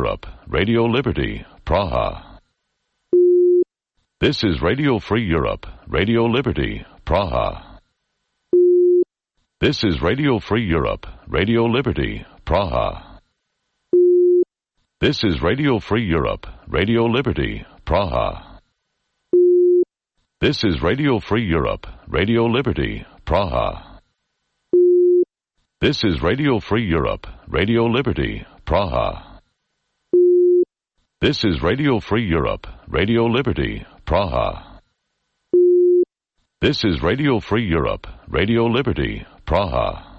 Europe, Radio Liberty, Praha. This is Radio Free Europe, Radio Liberty, Praha. This is Radio Free Europe, Radio Liberty, Praha. This is Radio Free Europe, Radio Liberty, Praha. This is Radio Free Europe, Radio Liberty, Praha. This is Radio Free Europe, Radio Liberty, Praha. This is Radio Free Europe, Radio Liberty, Praha. This is Radio Free Europe, Radio Liberty, Praha.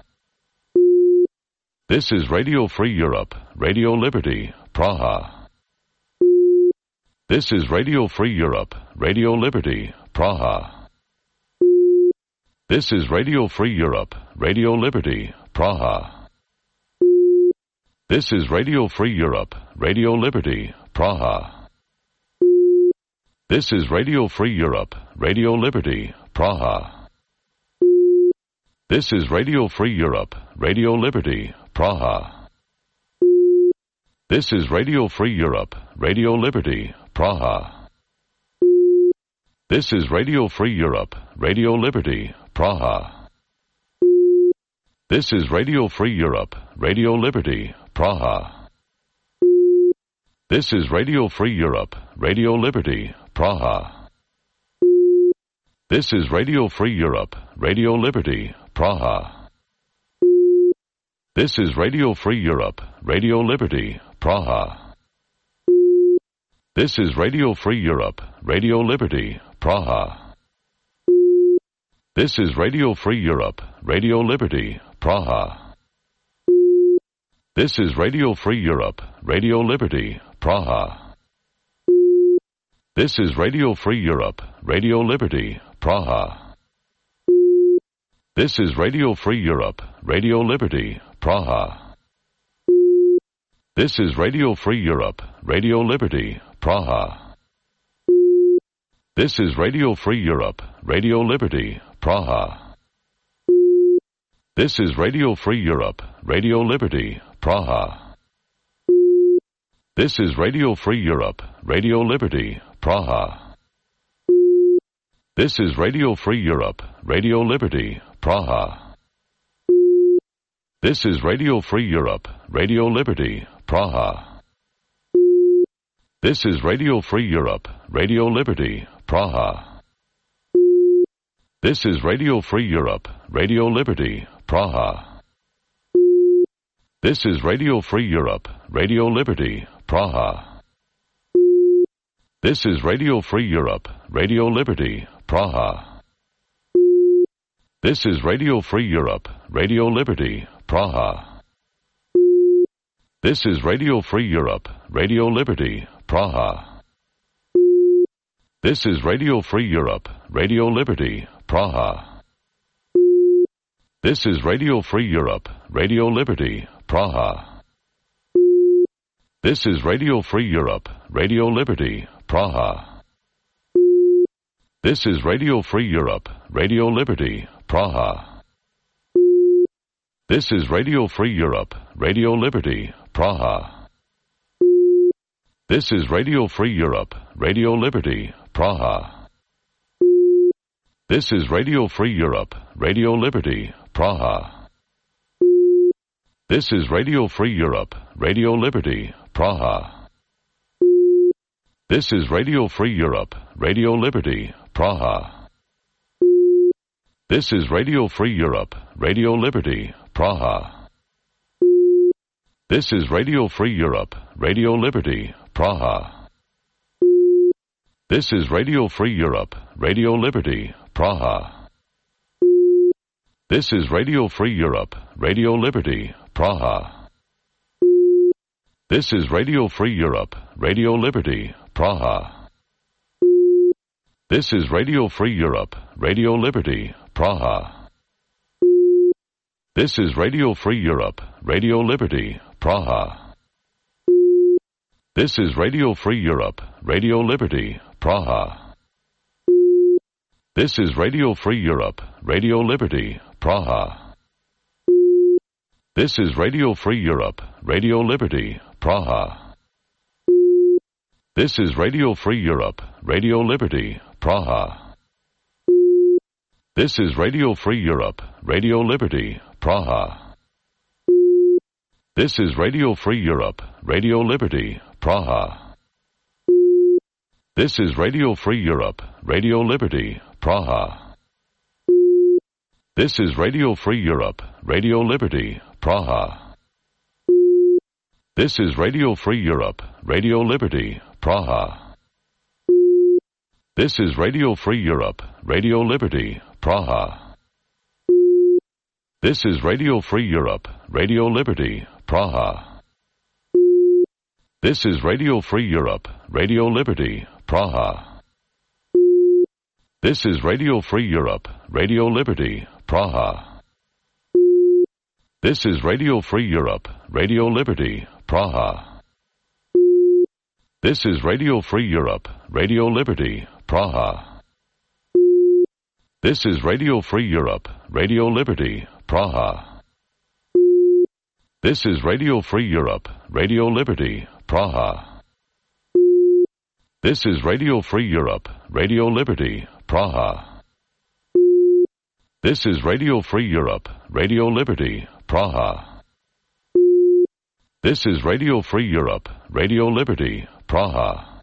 This is Radio Free Europe, Radio Liberty, Praha. This is Radio Free Europe, Radio Liberty, Praha. This is Radio Free Europe, Radio Liberty, Praha. This is Radio Free Europe, Radio Liberty, Praha. This is Radio Free Europe, Radio Liberty, Praha. This is Radio Free Europe, Radio Liberty, Praha. This is Radio Free Europe, Radio Liberty, Praha. This is Radio Free Europe, Radio Liberty, Praha. This is Radio Free Europe, Radio Liberty, Praha. This is Radio Free Europe, Radio Liberty, Praha. This is Radio Free Europe, Radio Liberty, Praha. This is Radio Free Europe, Radio Liberty, Praha. This is Radio Free Europe, Radio Liberty, Praha. This is Radio Free Europe, Radio Liberty, Praha. This is Radio Free Europe, Radio Liberty, Praha. This is Radio Free Europe, Radio Liberty, Praha. This is Radio Free Europe, Radio Liberty, Praha. This is Radio Free Europe, Radio Liberty, Praha. This is Radio Free Europe, Radio Liberty, Praha. This is Radio Free Europe, Radio Liberty, Praha. This is Radio Free Europe, Radio Liberty, Praha. This is Radio Free Europe, Radio Liberty, Praha. This is Radio Free Europe, Radio Liberty, Praha. This is Radio Free Europe, Radio Liberty, Praha. This is Radio Free Europe, Radio Liberty, Praha. This is Radio Free Europe, Radio Liberty, Praha. This is Radio Free Europe, Radio Liberty, Praha. This is Radio Free Europe, Radio Liberty, Praha. This is Radio Free Europe, Radio Liberty, Praha. This is Radio Free Europe, Radio Liberty, Praha. This is Radio Free Europe, Radio Liberty, Praha. This is Radio Free Europe, Radio Liberty, Praha. This is Radio Free Europe, Radio Liberty, Praha. This is Radio Free Europe, Radio Liberty, Praha. This is Radio Free Europe, Radio Liberty, Praha. This is Radio Free Europe, Radio Liberty, Praha. This is Radio Free Europe, Radio Liberty, Praha. This is Radio Free Europe, Radio Liberty, Praha. This is Radio Free Europe, Radio Liberty, Praha. This is Radio Free Europe, Radio Liberty, Praha. This is Radio Free Europe, Radio Liberty, Praha. This is Radio Free Europe, Radio Liberty, Praha. This is Radio Free Europe, Radio Liberty, Praha. This is Radio Free Europe, Radio Liberty, Praha. This is Radio Free Europe, Radio Liberty, Praha. This is Radio Free Europe, Radio Liberty, Praha. This is Radio Free Europe, Radio Liberty, Praha. This is Radio Free Europe, Radio Liberty, Praha. This is Radio Free Europe, Radio Liberty, Praha. This is Radio Free Europe, Radio Liberty, Praha. This is Radio Free Europe, Radio Liberty, Praha. This is Radio Free Europe, Radio Liberty, Praha. This is Radio Free Europe, Radio Liberty, Praha. This is Radio Free Europe, Radio Liberty, Praha. This is Radio Free Europe, Radio Liberty, Praha. This is Radio Free Europe, Radio Liberty, Praha. This is Radio Free Europe, Radio Liberty, Praha. This is Radio Free Europe, Radio Liberty, Praha. This is Radio Free Europe, Radio Liberty, Praha. This is Radio Free Europe, Radio Liberty, Praha. This is Radio Free Europe, Radio Liberty, Praha. This is Radio Free Europe, Radio Liberty, Praha. This is Radio Free Europe, Radio Liberty, Praha. This is Radio Free Europe, Radio Liberty, Praha. This is Radio Free Europe, Radio Liberty, Praha.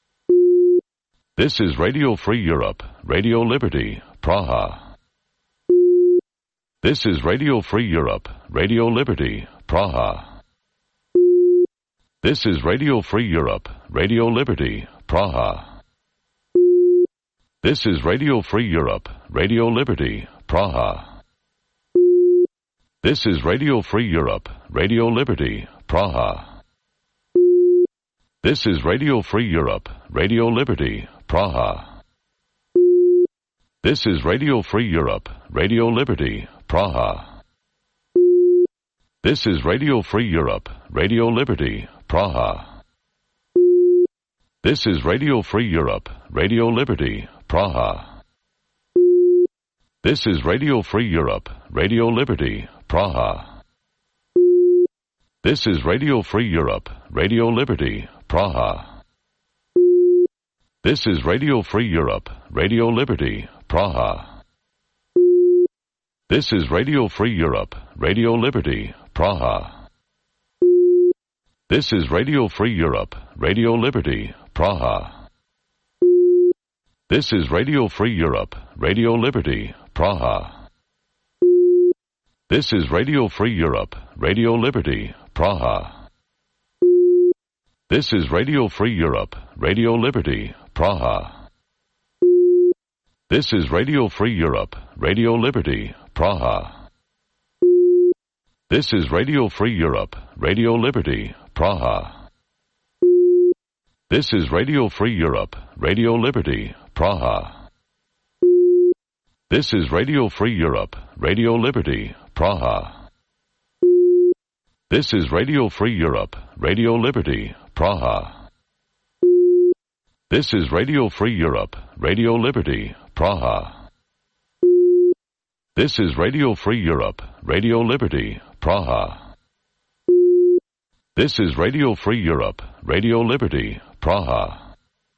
This is Radio Free Europe, Radio Liberty, Praha. This is Radio Free Europe, Radio Liberty, Praha. This is Radio Free Europe, Radio Liberty, Praha. This is Radio Free Europe, Radio Liberty, Praha. This is Radio Free Europe, Radio Liberty, Praha. This is Radio Free Europe, Radio Liberty, Praha. This is Radio Free Europe, Radio Liberty, Praha. This is Radio Free Europe, Radio Liberty, Praha. This is Radio Free Europe, Radio Liberty, Praha. This is Radio Free Europe, Radio Liberty, Praha. This is Radio Free Europe, Radio Liberty, Praha. This is Radio Free Europe, Radio Liberty, Praha. This is Radio Free Europe, Radio Liberty, Praha. This is Radio Free Europe, Radio Liberty, Praha. This is Radio Free Europe, Radio Liberty, Praha. This is Radio Free Europe, Radio Liberty, Praha. This is Radio Free Europe, Radio Liberty, Praha. This is Radio Free Europe, Radio Liberty, Praha. This is Radio Free Europe, Radio Liberty, Praha. This is Radio Free Europe, Radio Liberty, Praha. This is Radio Free Europe, Radio Liberty, Praha. This is Radio Free Europe, Radio Liberty, Praha. This is Radio Free Europe, Radio Liberty, Praha. This is Radio Free Europe, Radio Liberty, Praha. This is Radio Free Europe, Radio Liberty, Praha.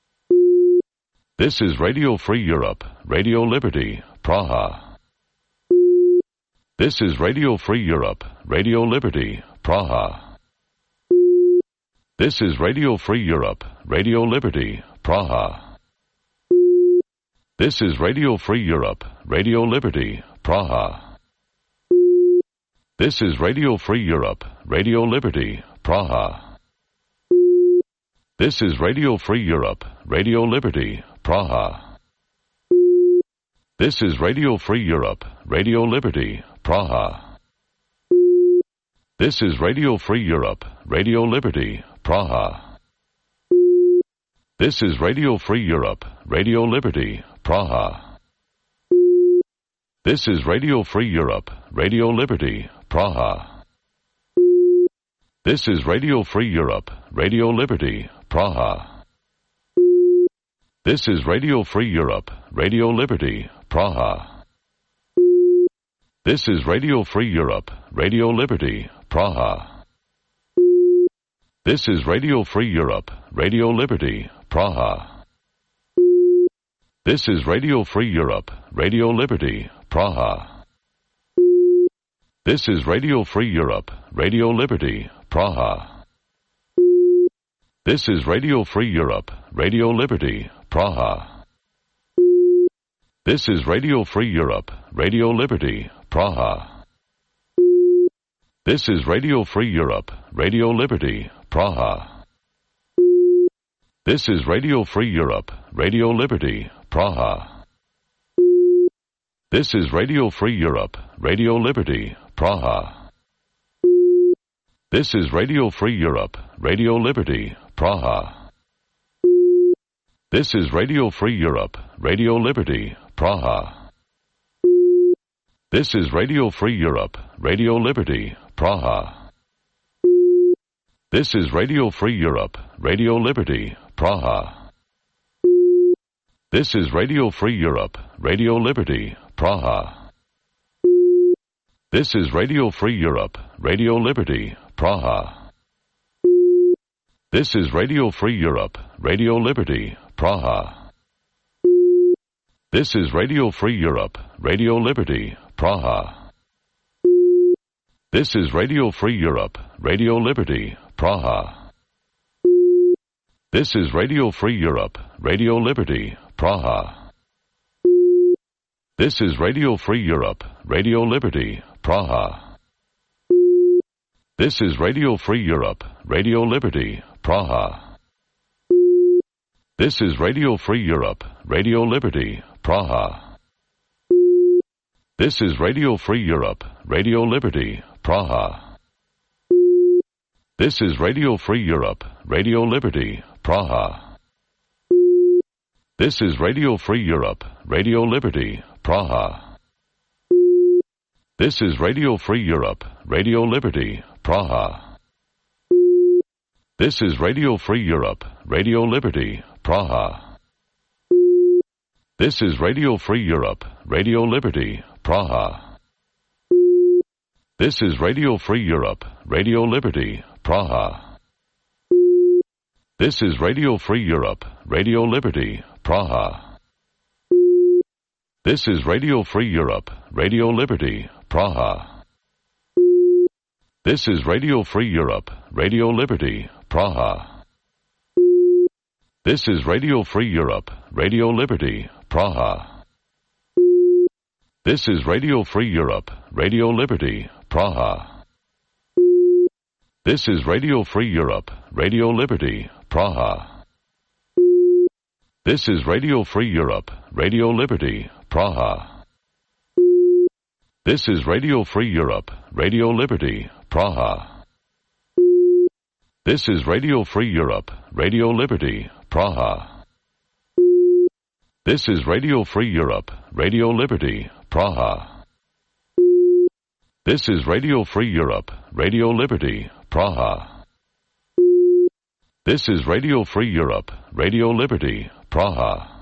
This is Radio Free Europe, Radio Liberty, Praha. This is Radio Free Europe, Radio Liberty, Praha. This is Radio Free Europe, Radio Liberty, Praha. This is Radio Free Europe, Radio Liberty, Praha. This is Radio Free Europe, Radio Liberty, Praha. This is Radio Free Europe, Radio Liberty, Praha. This is Radio Free Europe, Radio Liberty, Praha. This is Radio Free Europe, Radio Liberty, Praha. This is Radio Free Europe, Radio Liberty, Praha. This is Radio Free Europe, Radio Liberty, Praha. This is Radio Free Europe, Radio Liberty, Praha. This is Radio Free Europe, Radio Liberty, Praha. This is Radio Free Europe, Radio Liberty, Praha. This is Radio Free Europe, Radio Liberty, Praha. This is Radio Free Europe, Radio Liberty, Praha. This is Radio Free Europe, Radio Liberty, Praha. This is Radio Free Europe, Radio Liberty, Praha. This is Radio Free Europe, Radio Liberty, Praha. This is Radio Free Europe, Radio Liberty, Praha. This is Radio Free Europe, Radio Liberty, Praha. This is Radio Free Europe, Radio Liberty, Praha. This is Radio Free Europe, Radio Liberty, Praha. This is Radio Free Europe, Radio Liberty, Praha. This is Radio Free Europe, Radio Liberty, Praha. This is Radio Free Europe, Radio Liberty, Praha. This is Radio Free Europe, Radio Liberty, Praha. This is Radio Free Europe, Radio Liberty, Praha. This is Radio Free Europe, Radio Liberty, Praha. This is Radio Free Europe, Radio Liberty, Praha. This is Radio Free Europe, Radio Liberty, Praha. This is Radio Free Europe, Radio Liberty, Praha. This is Radio Free Europe, Radio Liberty, Praha. This is Radio Free Europe, Radio Liberty, Praha. This is Radio Free Europe, Radio Liberty, Praha. This is Radio Free Europe, Radio Liberty, Praha. This is Radio Free Europe, Radio Liberty, Praha. This is Radio Free Europe, Radio Liberty, Praha. This is Radio Free Europe, Radio Liberty, Praha. This is Radio Free Europe, Radio Liberty, Praha. This is Radio Free Europe, Radio Liberty, Praha. This is Radio Free Europe, Radio Liberty, Praha. This is Radio Free Europe, Radio Liberty, Praha. This is Radio Free Europe, Radio Liberty, Praha. This is Radio Free Europe, Radio Liberty, Praha. This is Radio Free Europe, Radio Liberty, Praha. This is Radio Free Europe, Radio Liberty, Praha. This is Radio Free Europe, Radio Liberty, Praha. This is Radio Free Europe, Radio Liberty, Praha. This is Radio Free Europe, Radio Liberty, Praha. This is Radio Free Europe, Radio Liberty, Praha. This is Radio Free Europe, Radio Liberty, Praha. This is Radio Free Europe, Radio Liberty, Praha. This is Radio Free Europe, Radio Liberty, Praha.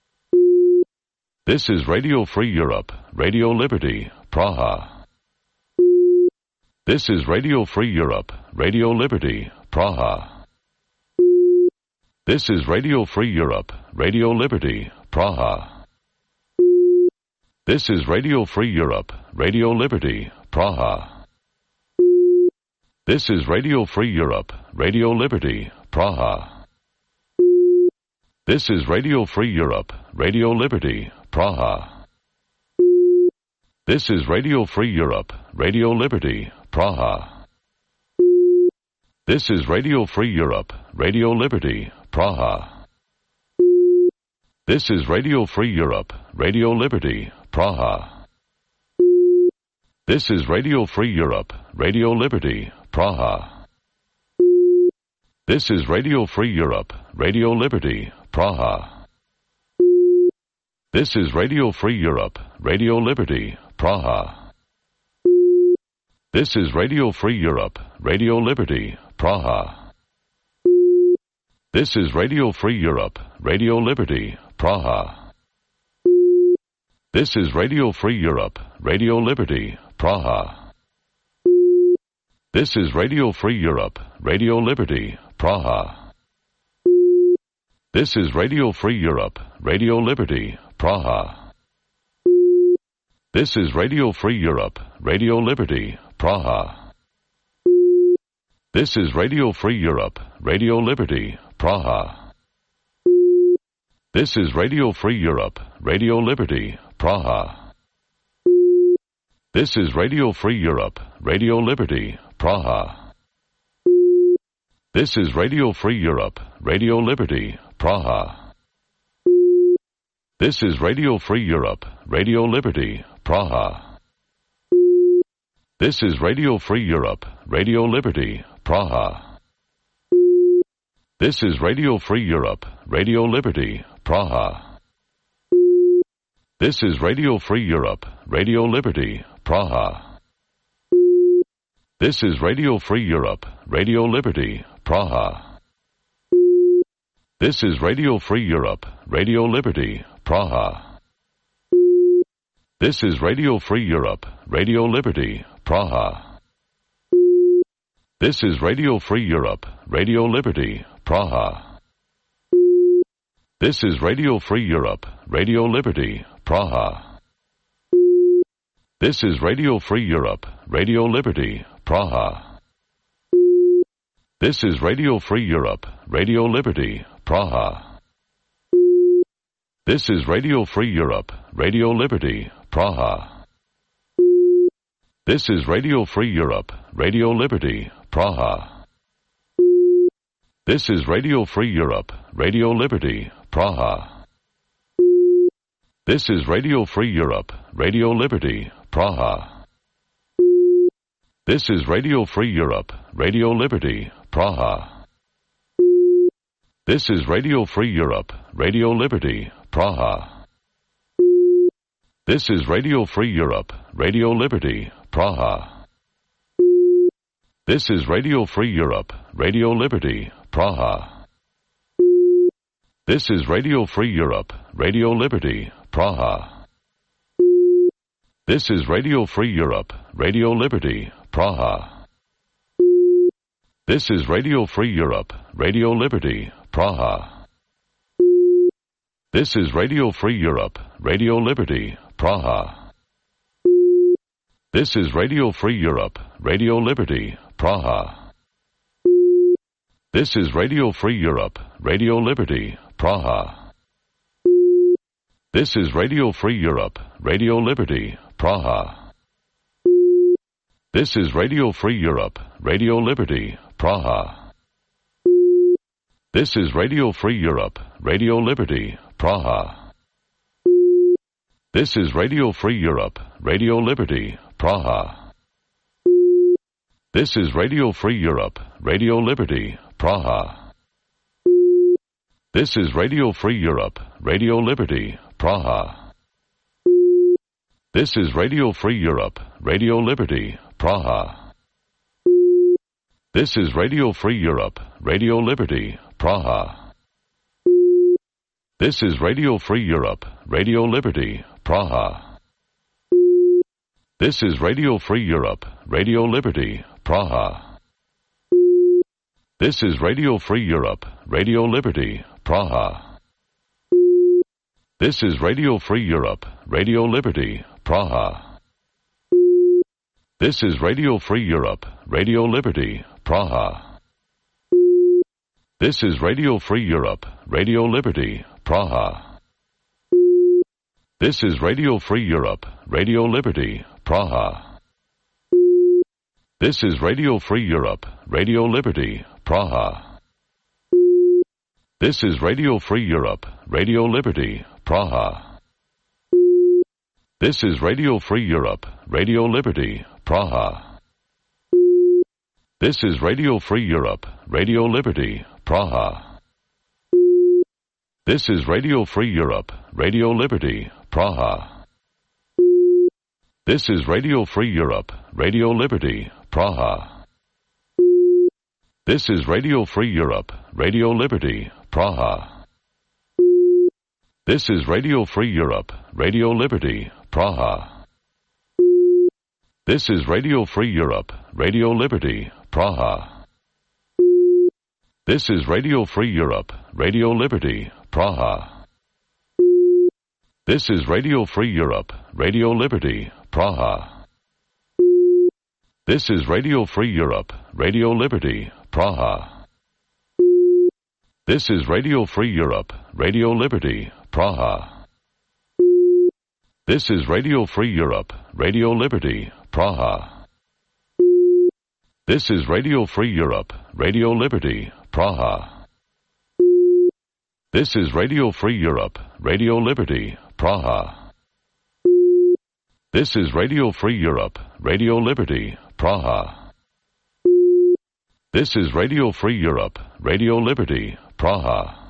This is Radio Free Europe, Radio Liberty, Praha. This is Radio Free Europe, Radio Liberty, Praha. This is Radio Free Europe, Radio Liberty, Praha. This is Radio Free Europe, Radio Liberty, Praha. This is Radio Free Europe, Radio Liberty, Praha. This is Radio Free Europe, Radio Liberty, Praha. This is Radio Free Europe, Radio Liberty, Praha. This is Radio Free Europe, Radio Liberty, Praha. This is Radio Free Europe, Radio Liberty, Praha. This is Radio Free Europe, Radio Liberty, Praha. This is Radio Free Europe, Radio Liberty, Praha. This is Radio Free Europe, Radio Liberty, Praha. This is Radio Free Europe, Radio Liberty, Praha. This is Radio Free Europe, Radio Liberty, Praha. This is Radio Free Europe, Radio Liberty, Praha. This is Radio Free Europe, Radio Liberty, Praha. This is Radio Free Europe, Radio Liberty, Praha. This is Radio Free Europe, Radio Liberty, Praha. This is Radio Free Europe, Radio Liberty, Praha. This is Radio Free Europe, Radio Liberty, Praha. This is Radio Free Europe, Radio Liberty, Praha. This is Radio Free Europe, Radio Liberty, Praha. This is Radio Free Europe, Radio Liberty, Praha. This is Radio Free Europe, Radio Liberty, Praha. This is Radio Free Europe, Radio Liberty, Praha. This is Radio Free Europe, Radio Liberty, Praha. This is Radio Free Europe, Radio Liberty, Praha. This is Radio Free Europe, Radio Liberty, Praha. This is Radio Free Europe, Radio Liberty, Praha. This is Radio Free Europe, Radio Liberty, Praha. This is Radio Free Europe, Radio Liberty, Praha. This is Radio Free Europe, Radio Liberty, Praha. This is Radio Free Europe, Radio Liberty, Praha. This is Radio Free Europe, Radio Liberty, Praha. This is Radio Free Europe, Radio Liberty, Praha. This is Radio Free Europe, Radio Liberty, Praha. This is Radio Free Europe, Radio Liberty, Praha. This is Radio Free Europe, Radio Liberty, Praha. This is Radio Free Europe, Radio Liberty, Praha. This is Radio Free Europe, Radio Liberty, Praha. This is Radio Free Europe, Radio Liberty, Praha. This is Radio Free Europe, Radio Liberty, Praha. This is Radio Free Europe, Radio Liberty, Praha. This is Radio Free Europe, Radio Liberty, Praha. This is Radio Free Europe, Radio Liberty, Praha. This is Radio Free Europe, Radio Liberty, Praha. This is Radio Free Europe, Radio Liberty, Praha. This is Radio Free Europe, Radio Liberty, Praha. This is Radio Free Europe, Radio Liberty, Praha. This is Radio Free Europe, Radio Liberty, Praha. This is Radio Free Europe, Radio Liberty, Praha. This is Radio Free Europe, Radio Liberty, Praha. This is Radio Free Europe, Radio Liberty, Praha. This is Radio Free Europe, Radio Liberty, Praha. This is Radio Free Europe, Radio Liberty, Praha. This is Radio Free Europe, Radio Liberty, Praha. This is Radio Free Europe, Radio Liberty, Praha. This is Radio Free Europe, Radio Liberty, Praha. This is Radio Free Europe, Radio Liberty, Praha. This is Radio Free Europe, Radio Liberty, Praha. This is Radio Free Europe, Radio Liberty, Praha. This is Radio Free Europe, Radio Liberty, Praha. This is Radio Free Europe, Radio Liberty, Praha. This is Radio Free Europe, Radio Liberty, Praha. This is Radio Free Europe, Radio Liberty, Praha. This is Radio Free Europe, Radio Liberty, Praha. This is Radio Free Europe, Radio Liberty, Praha. This is Radio Free Europe, Radio Liberty, Praha. This is Radio Free Europe, Radio Liberty, Praha. This is Radio Free Europe, Radio Liberty, Praha. This is Radio Free Europe, Radio Liberty, Praha. This is Radio Free Europe, Radio Liberty, Praha. This is Radio Free Europe, Radio Liberty, Praha. This is Radio Free Europe, Radio Liberty, Praha. This is Radio Free Europe, Radio Liberty, Praha. This is Radio Free Europe, Radio Liberty, Praha. This is Radio Free Europe, Radio Liberty, Praha. This is Radio Free Europe, Radio Liberty, Praha. This is Radio Free Europe, Radio Liberty, Praha. This is Radio Free Europe, Radio Liberty, Praha.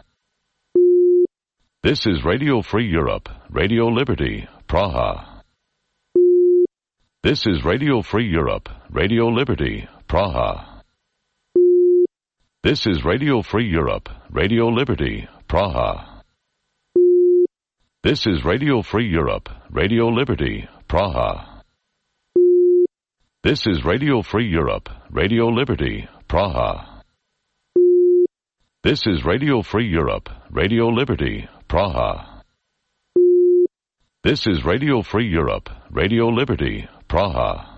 This is Radio Free Europe, Radio Liberty, Praha. This is Radio Free Europe, Radio Liberty, Praha. This is Radio Free Europe, Radio Liberty, Praha. This is Radio Free Europe, Radio Liberty, Praha. This is Radio Free Europe, Radio Liberty, Praha. This is Radio Free Europe, Radio Liberty, Praha. This is Radio Free Europe, Radio Liberty, Praha.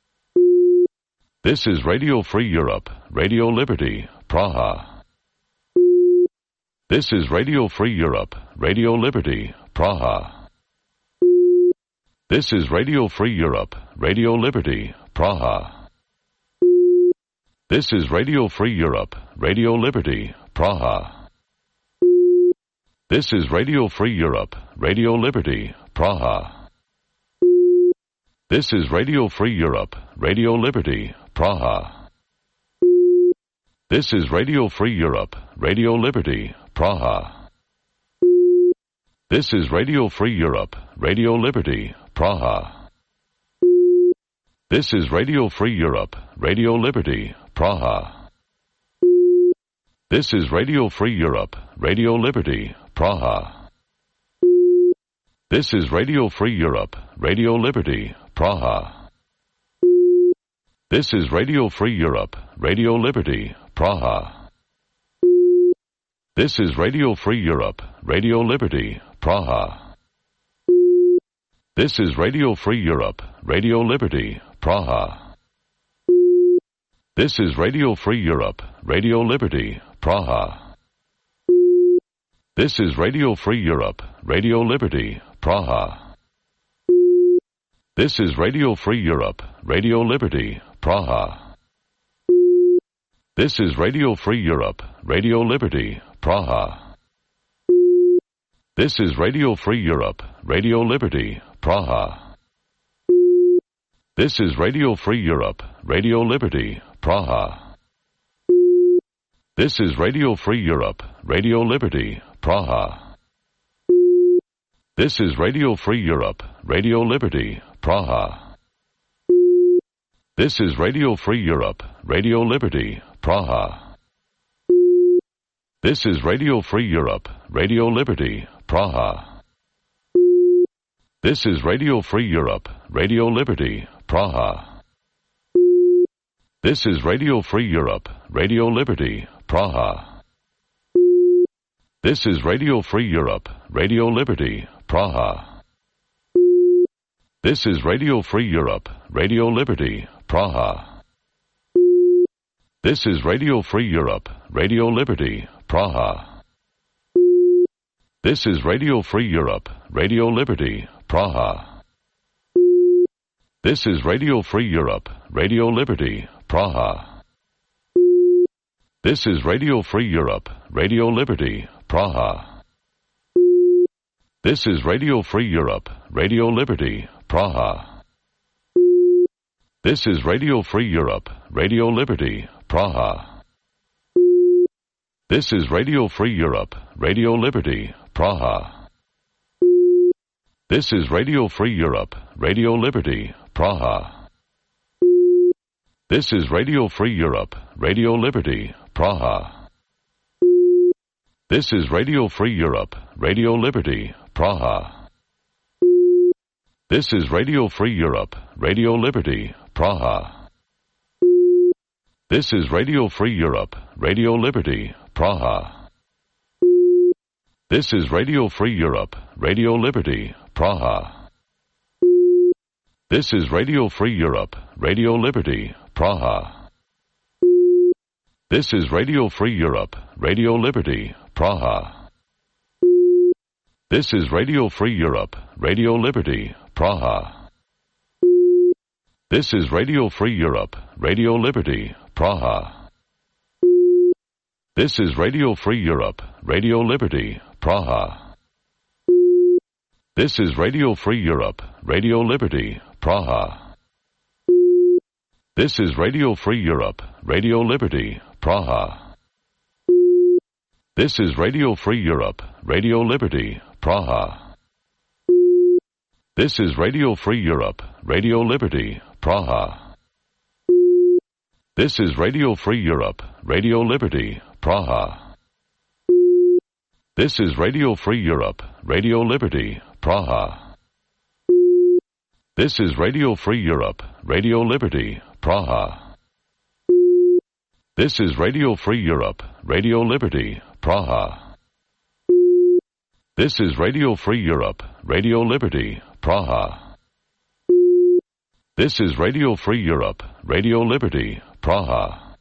This is Radio Free Europe, Radio Liberty, Praha. This is Radio Free Europe, Radio Liberty, Praha. This is Radio Free Europe, Radio Liberty, Praha. This is Radio Free Europe, Radio Liberty, Praha. This is Radio Free Europe, Radio Liberty, Praha. This is Radio Free Europe, Radio Liberty, Praha. This is Radio Free Europe, Radio Liberty, Praha. This is Radio Free Europe, Radio Liberty, Praha. This is Radio Free Europe, Radio Liberty, Praha. This is Radio Free Europe, Radio Liberty, Praha. This is Radio Free Europe, Radio Liberty, Praha. This is Radio Free Europe, Radio Liberty, Praha. This is Radio Free Europe, Radio Liberty, Praha. This is Radio Free Europe, Radio Liberty, Praha. This is Radio Free Europe, Radio Liberty, Praha. This is Radio Free Europe, Radio Liberty, Praha. This is Radio Free Europe, Radio Liberty, Praha. This is Radio Free Europe, Radio Liberty, Praha. This is Radio Free Europe, Radio Liberty, Praha. This is Radio Free Europe, Radio Liberty, Praha. This is Radio Free Europe, Radio Liberty, Praha. This is Radio Free Europe, Radio Liberty, Praha. This is Radio Free Europe, Radio Liberty, Praha. This is Radio Free Europe, Radio Liberty, Praha. This is Radio Free Europe, Radio Liberty, Praha. This is Radio Free Europe, Radio Liberty, Praha. This is Radio Free Europe, Radio Liberty, Praha. This is Radio Free Europe, Radio Liberty, Praha. This is Radio Free Europe, Radio Liberty, Praha. This is Radio Free Europe, Radio Liberty, Praha. This is Radio Free Europe, Radio Liberty, Praha. This is Radio Free Europe, Radio Liberty, Praha. This is Radio Free Europe, Radio Liberty, Praha. This is Radio Free Europe, Radio Liberty, Praha. This is Radio Free Europe, Radio Liberty, Praha. This is Radio Free Europe, Radio Liberty, Praha. This is Radio Free Europe, Radio Liberty, Praha. This is Radio Free Europe, Radio Liberty, Praha. This is Radio Free Europe, Radio Liberty, Praha. This is Radio Free Europe, Radio Liberty, Praha. This is Radio Free Europe, Radio Liberty, Praha. This is Radio Free Europe, Radio Liberty, Praha. This is Radio Free Europe, Radio Liberty, Praha. This is Radio Free Europe, Radio Liberty, Praha. This is Radio Free Europe, Radio Liberty, Praha. This is Radio Free Europe, Radio Liberty, Praha. This is Radio Free Europe, Radio Liberty, Praha. This is Radio Free Europe, Radio Liberty, Praha. This is Radio Free Europe, Radio Liberty, Praha. This is Radio Free Europe, Radio Liberty, Praha. This is Radio Free Europe, Radio Liberty, Praha. This is Radio Free Europe, Radio Liberty, Praha. This is Radio Free Europe, Radio Liberty, Praha. This is Radio Free Europe, Radio Liberty, Praha. This is Radio Free Europe, Radio Liberty, Praha. This is Radio Free Europe, Radio Liberty, Praha.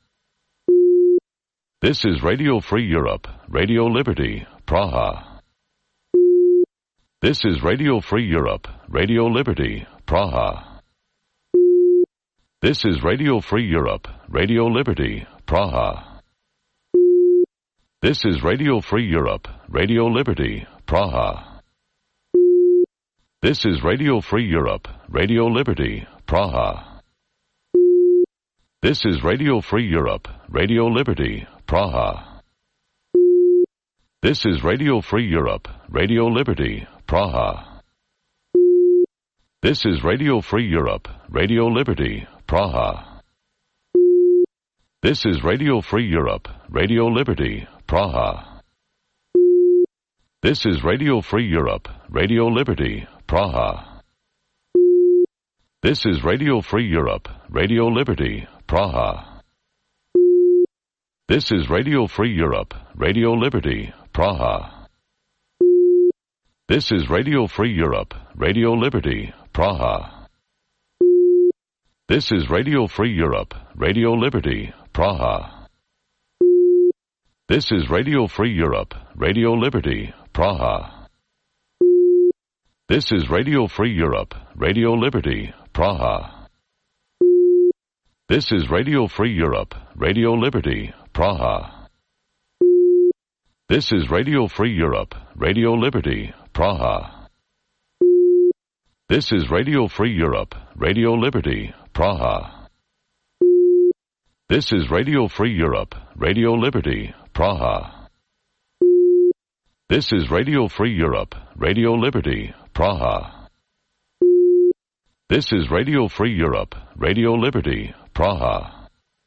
This is Radio Free Europe, Radio Liberty, Praha. This is Radio Free Europe, Radio Liberty, Praha. This is Radio Free Europe, Radio Liberty, Praha. This is Radio Free Europe, Radio Liberty, Praha. This is Radio Free Europe, Radio Liberty, Praha. This is Radio Free Europe, Radio Liberty, Praha. This is Radio Free Europe, Radio Liberty, Praha. This is Radio Free Europe, Radio Liberty, Praha. This is Radio Free Europe, Radio Liberty, Praha. This is Radio Free Europe, Radio Liberty, Praha. This is Radio Free Europe, Radio Liberty, Praha. This is Radio Free Europe, Radio Liberty, Praha. This is Radio Free Europe, Radio Liberty, Praha. This is Radio Free Europe, Radio Liberty, Praha. This is Radio Free Europe, Radio Liberty, Praha. This is Radio Free Europe, Radio Liberty, Praha. This is Radio Free Europe, Radio Liberty, Praha. This is Radio Free Europe, Radio Liberty, Praha. This is Radio Free Europe, Radio Liberty, Praha. This is Radio Free Europe, Radio Liberty, Praha. This is Radio Free Europe, Radio Liberty, Praha. This is Radio Free Europe, Radio Liberty, Praha.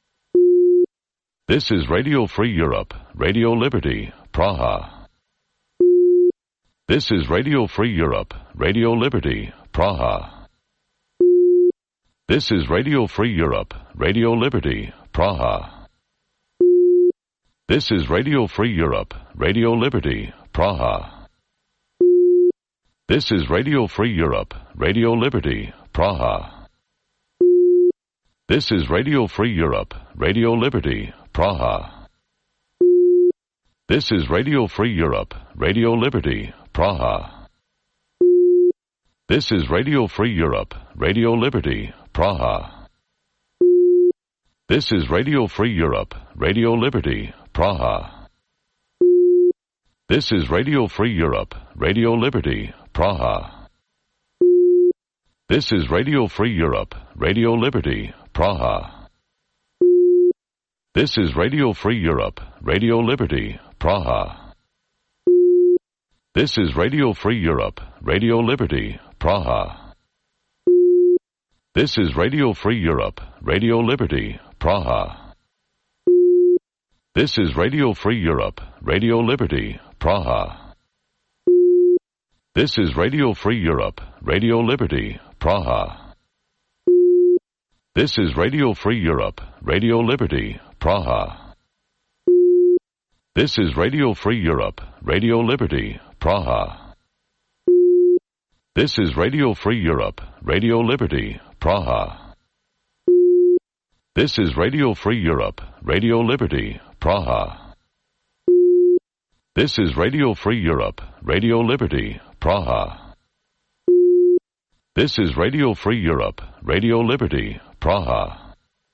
This is Radio Free Europe, Radio Liberty, Praha. This is Radio Free Europe, Radio Liberty, Praha. This is Radio Free Europe, Radio Liberty, Praha. This is Radio Free Europe, Radio Liberty, Praha. This is Radio Free Europe, Radio Liberty, Praha. This is Radio Free Europe, Radio Liberty, Praha. This is Radio Free Europe, Radio Liberty, Praha. This is Radio Free Europe, Radio Liberty, Praha. This is Radio Free Europe, Radio Liberty, Praha. This is Radio Free Europe, Radio Liberty, Praha. This is Radio Free Europe, Radio Liberty, Praha. This is Radio Free Europe, Radio Liberty, Praha. This is Radio Free Europe, Radio Liberty, Praha. This is Radio Free Europe, Radio Liberty, Praha. This is Radio Free Europe, Radio Liberty, Praha. This is Radio Free Europe, Radio Liberty, Praha. This is Radio Free Europe, Radio Liberty, Praha. This is Radio Free Europe, Radio Liberty, Praha. This is Radio Free Europe, Radio Liberty, Praha. This is Radio Free Europe, Radio Liberty, Praha. This is Radio Free Europe, Radio Liberty, Praha. This is Radio Free Europe, Radio Liberty, Praha.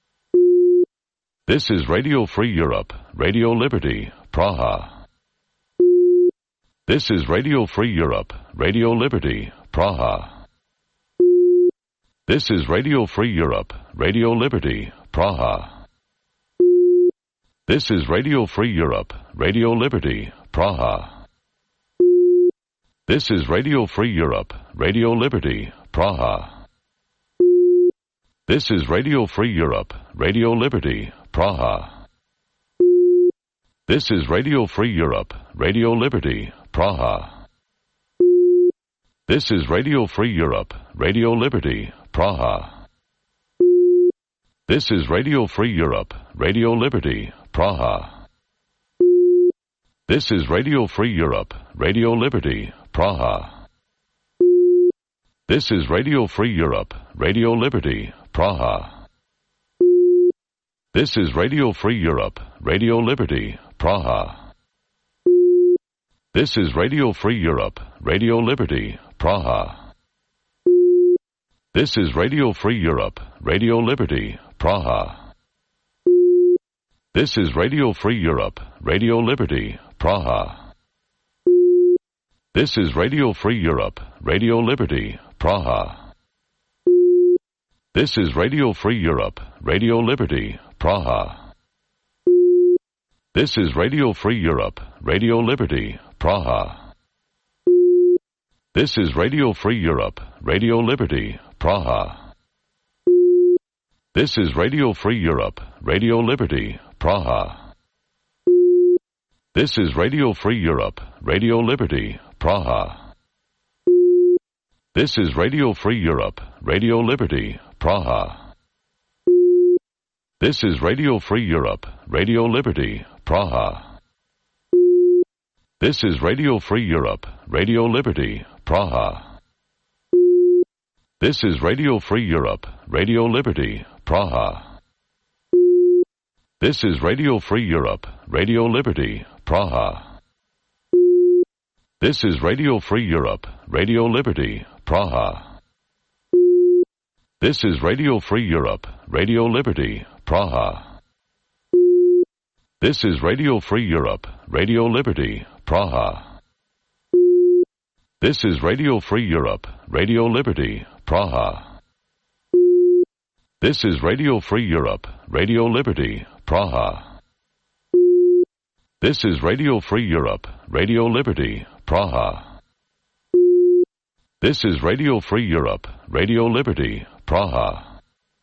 This is Radio Free Europe, Radio Liberty, Praha. This is Radio Free Europe, Radio Liberty, Praha. This is Radio Free Europe, Radio Liberty, Praha. This is Radio Free Europe, Radio Liberty, Praha. This is Radio Free Europe, Radio Liberty, Praha. This is Radio Free Europe, Radio Liberty, Praha. This is Radio Free Europe, Radio Liberty, Praha. This is Radio Free Europe, Radio Liberty, Praha. This is Radio Free Europe, Radio Liberty, Praha. This is Radio Free Europe, Radio Liberty, Praha. This is Radio Free Europe, Radio Liberty, Praha. This is Radio Free Europe, Radio Liberty, Praha. This is Radio Free Europe, Radio Liberty, Praha. This is Radio Free Europe, Radio Liberty, Praha. This is Radio Free Europe, Radio Liberty, Praha. This is Radio Free Europe, Radio Liberty, Praha. This is Radio Free Europe, Radio Liberty, Praha. This is Radio Free Europe, Radio Liberty, Praha. This is Radio Free Europe, Radio Liberty, Praha. This is Radio Free Europe, Radio Liberty, Praha. This is Radio Free Europe, Radio Liberty, Praha. This is Radio Free Europe, Radio Liberty, Praha. This is Radio Free Europe, Radio Liberty, Praha. This is Radio Free Europe, Radio Liberty, Praha. This is Radio Free Europe, Radio Liberty, Praha. This is Radio Free Europe, Radio Liberty, Praha. This is Radio Free Europe, Radio Liberty, Praha. This is Radio Free Europe, Radio Liberty, Praha. This is Radio Free Europe, Radio Liberty, Praha. This is Radio Free Europe, Radio Liberty, Praha. This is Radio Free Europe, Radio Liberty, Praha. This is Radio Free Europe, Radio Liberty, Praha. This is Radio Free Europe, Radio Liberty, Praha.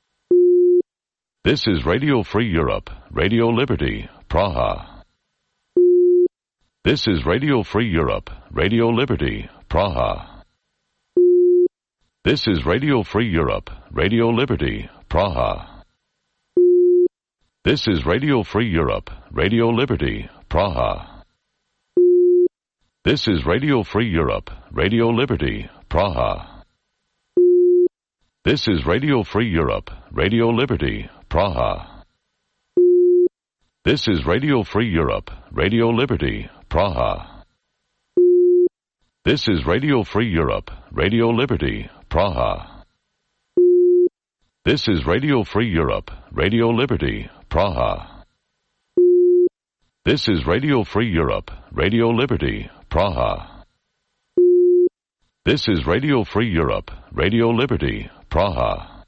This is Radio Free Europe, Radio Liberty, Praha. This is Radio Free Europe, Radio Liberty, Praha. This is Radio Free Europe, Radio Liberty, Praha. This is Radio Free Europe, Radio Liberty, Praha. This is Radio Free Europe, Radio Liberty, Praha. This is Radio Free Europe, Radio Liberty, Praha. This is Radio Free Europe, Radio Liberty, Praha. This is Radio Free Europe, Radio Liberty, Praha. This is Radio Free Europe, Radio Liberty, Praha. This is Radio Free Europe, Radio Liberty, Praha. This is Radio Free Europe, Radio Liberty, Praha.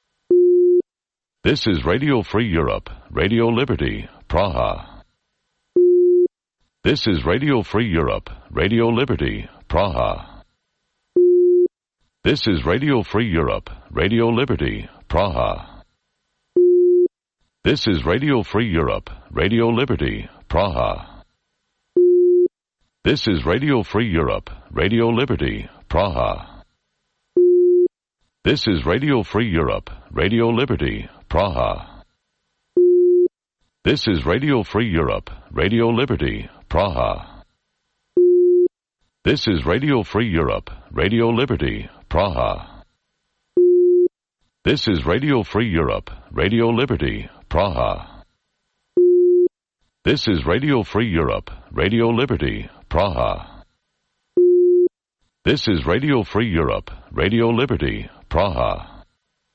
This is Radio Free Europe, Radio Liberty, Praha. This is Radio Free Europe, Radio Liberty, Praha. This is Radio Free Europe, Radio Liberty, Praha. This is Radio Free Europe, Radio Liberty, Praha. This is Radio Free Europe, Radio Liberty, Praha. This is Radio Free Europe, Radio Liberty, Praha. This is Radio Free Europe, Radio Liberty, Praha. This is Radio Free Europe, Radio Liberty, Praha. This is Radio Free Europe, Radio Liberty, Praha. This is Radio Free Europe, Radio Liberty, Praha. This is Radio Free Europe, Radio Liberty, Praha.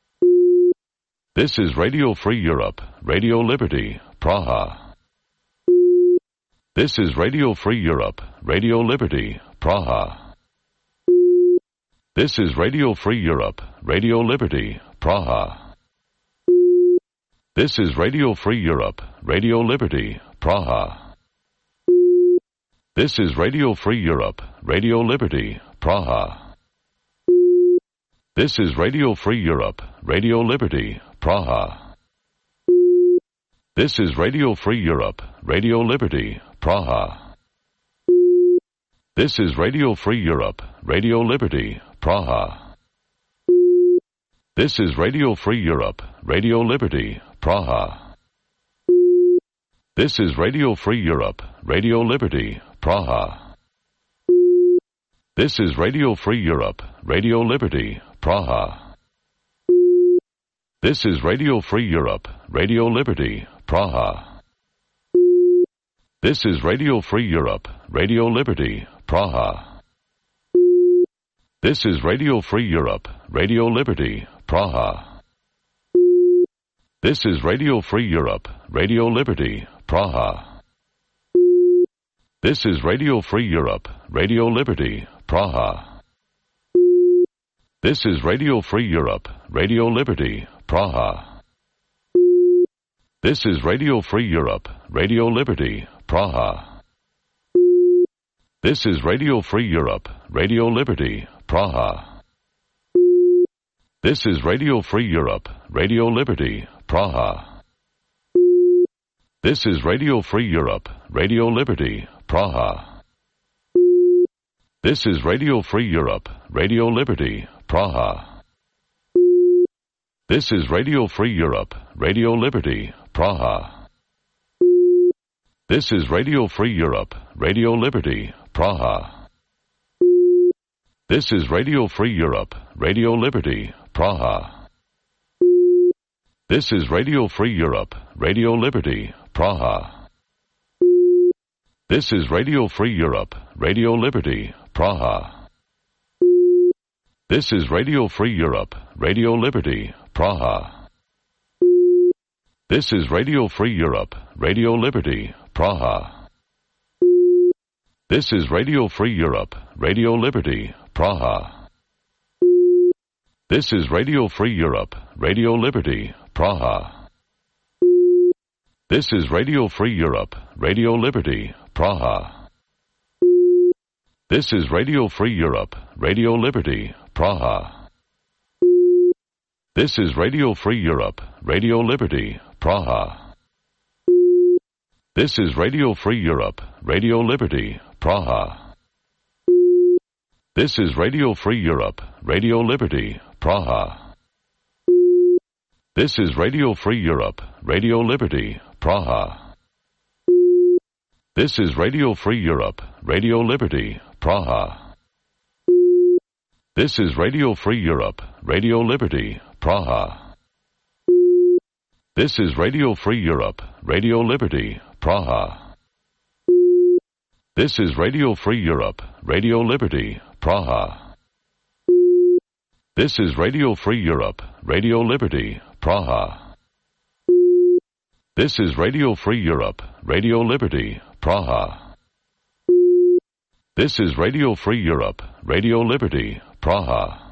This is Radio Free Europe, Radio Liberty, Praha. This is Radio Free Europe, Radio Liberty, Praha. This is Radio Free Europe, Radio Liberty, Praha. This is Radio Free Europe, Radio Liberty, Praha. This is Radio Free Europe, Radio Liberty, Praha. This is Radio Free Europe, Radio Liberty, Praha. This is Radio Free Europe, Radio Liberty, Praha. This is Radio Free Europe, Radio Liberty, Praha. This is Radio Free Europe, Radio Liberty, Praha. This is Radio Free Europe, Radio Liberty, Praha. This is Radio Free Europe, Radio Liberty, Praha. This is Radio Free Europe, Radio Liberty, Praha. This is Radio Free Europe, Radio Liberty, Praha. This is Radio Free Europe, Radio Liberty, Praha. This is Radio Free Europe, Radio Liberty, Praha. This is Radio Free Europe, Radio Liberty, Praha. This is Radio Free Europe, Radio Liberty, Praha. This is Radio Free Europe, Radio Liberty, Praha. This is Radio Free Europe, Radio Liberty, Praha. This is Radio Free Europe, Radio Liberty, Praha. This is Radio Free Europe, Radio Liberty, Praha. This is Radio Free Europe, Radio Liberty, Praha. This is Radio Free Europe, Radio Liberty, Praha. This is Radio Free Europe, Radio Liberty, Praha. This is Radio Free Europe, Radio Liberty, Praha. This is Radio Free Europe, Radio Liberty, Praha. This is Radio Free Europe, Radio Liberty, Praha. This is Radio Free Europe, Radio Liberty, Praha. This is Radio Free Europe, Radio Liberty, Praha. This is Radio Free Europe, Radio Liberty, Praha. This is Radio Free Europe, Radio Liberty, Praha. This is Radio Free Europe, Radio Liberty, Praha. This is Radio Free Europe, Radio Liberty, Praha. This is Radio Free Europe, Radio Liberty, Praha. This is Radio Free Europe, Radio Liberty, Praha. This is Radio Free Europe, Radio Liberty, Praha. This is Radio Free Europe, Radio Liberty, Praha. This is Radio Free Europe, Radio Liberty, Praha. This is Radio Free Europe, Radio Liberty, Praha. This is Radio Free Europe, Radio Liberty, Praha. This is Radio Free Europe, Radio Liberty, Praha. This is Radio Free Europe, Radio Liberty, Praha. This is Radio Free Europe, Radio Liberty, Praha. This is Radio Free Europe, Radio Liberty, Praha.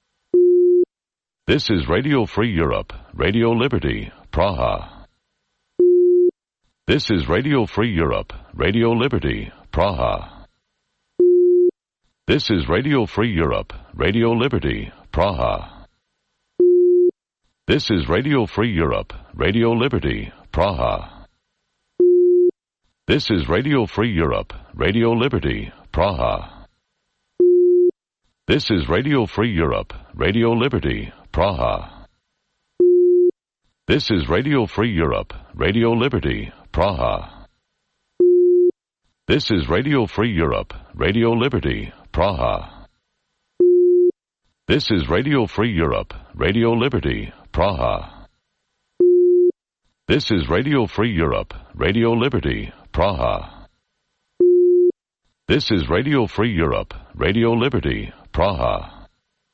This is Radio Free Europe, Radio Liberty, Praha. This is Radio Free Europe, Radio Liberty, Praha. This is Radio Free Europe, Radio Liberty, Praha. This is Radio Free Europe, Radio Liberty, Praha. This is Radio Free Europe, Radio Liberty, Praha. This is Radio Free Europe, Radio Liberty, Praha. This is Radio Free Europe, Radio Liberty, Praha. This is Radio Free Europe, Radio Liberty, Praha. This is Radio Free Europe, Radio Liberty, Praha. This is Radio Free Europe, Radio Liberty, Praha. This is Radio Free Europe, Radio Liberty, Praha.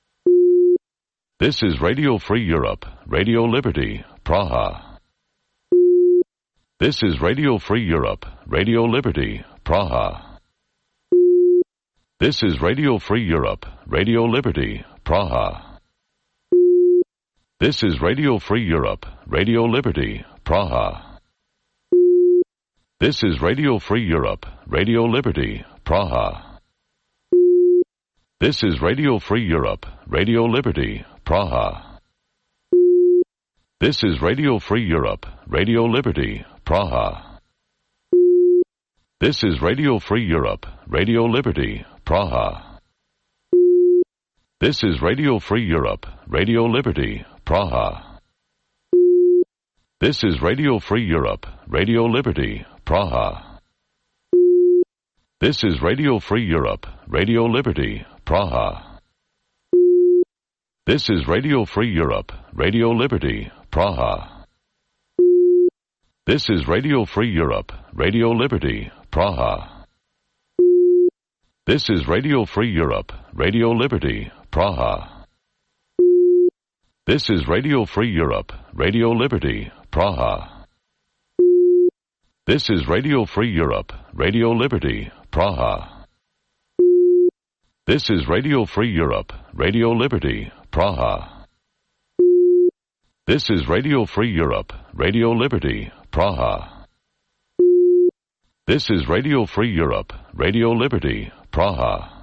This is Radio Free Europe, Radio Liberty, Praha. This is Radio Free Europe, Radio Liberty, Praha. This is Radio Free Europe, Radio Liberty, Praha. This is Radio Free Europe, Radio Liberty, Praha. This is Radio Free Europe, Radio Liberty, Praha. This is Radio Free Europe, Radio Liberty, Praha. This is Radio Free Europe, Radio Liberty, Praha. This is Radio Free Europe, Radio Liberty, Praha. This is Radio Free Europe, Radio Liberty, Praha. This is Radio Free Europe, Radio Liberty, Praha. This is Radio Free Europe, Radio Liberty, Praha. This is Radio Free Europe, Radio Liberty, Praha. This is Radio Free Europe, Radio Liberty, Praha. This is Radio Free Europe, Radio Liberty, Praha. This is Radio Free Europe, Radio Liberty, Praha. This is Radio Free Europe, Radio Liberty, Praha. This is Radio Free Europe, Radio Liberty, Praha. This is Radio Free Europe, Radio Liberty, Praha. This is Radio Free Europe, Radio Liberty, Praha.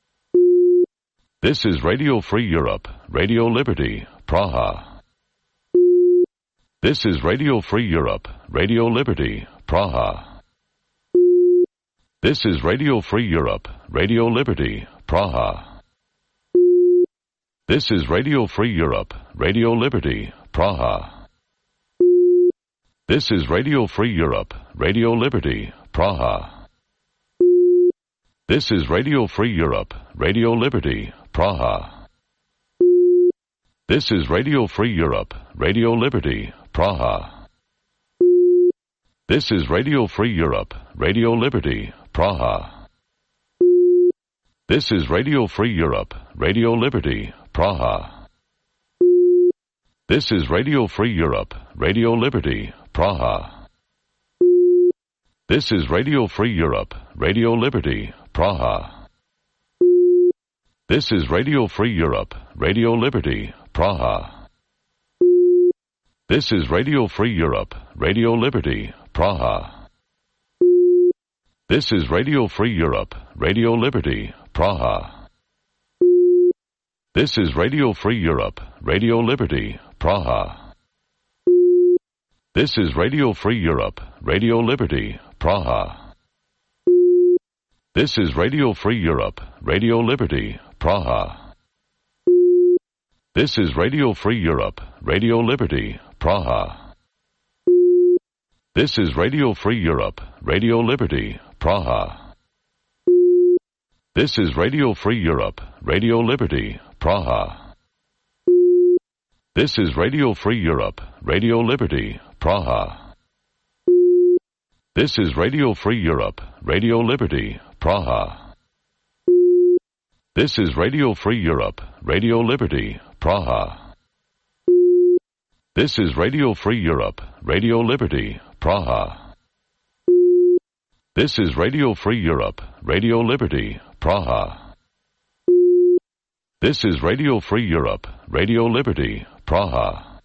This is Radio Free Europe, Radio Liberty, Praha. This is Radio Free Europe, Radio Liberty, Praha. This is Radio Free Europe, Radio Liberty, Praha. This is Radio Free Europe, Radio Liberty, Praha. This is Radio Free Europe, Radio Liberty, Praha. This is Radio Free Europe, Radio Liberty, Praha. This is Radio Free Europe, Radio Liberty, Praha. This is Radio Free Europe, Radio Liberty, Praha. This is Radio Free Europe, Radio Liberty, Praha. This is Radio Free Europe, Radio Liberty, Praha. This is Radio Free Europe, Radio Liberty, Praha. This is Radio Free Europe, Radio Liberty, Praha. This is Radio Free Europe, Radio Liberty, Praha. This is Radio Free Europe, Radio Liberty, Praha. This is Radio Free Europe, Radio Liberty, Praha. This is Radio Free Europe, Radio Liberty, Praha. This is Radio Free Europe, Radio Liberty, Praha. This is Radio Free Europe, Radio Liberty, Praha. This is Radio Free Europe, Radio Liberty, Praha. This is Radio Free Europe, Radio Liberty, Praha. This is Radio Free Europe, Radio Liberty, Praha. This is Radio Free Europe, Radio Liberty, Praha. This is Radio Free Europe, Radio Liberty, Praha. This is Radio Free Europe, Radio Liberty, Praha. This is Radio Free Europe, Radio Liberty, Praha. This is Radio Free Europe, Radio Liberty, Praha.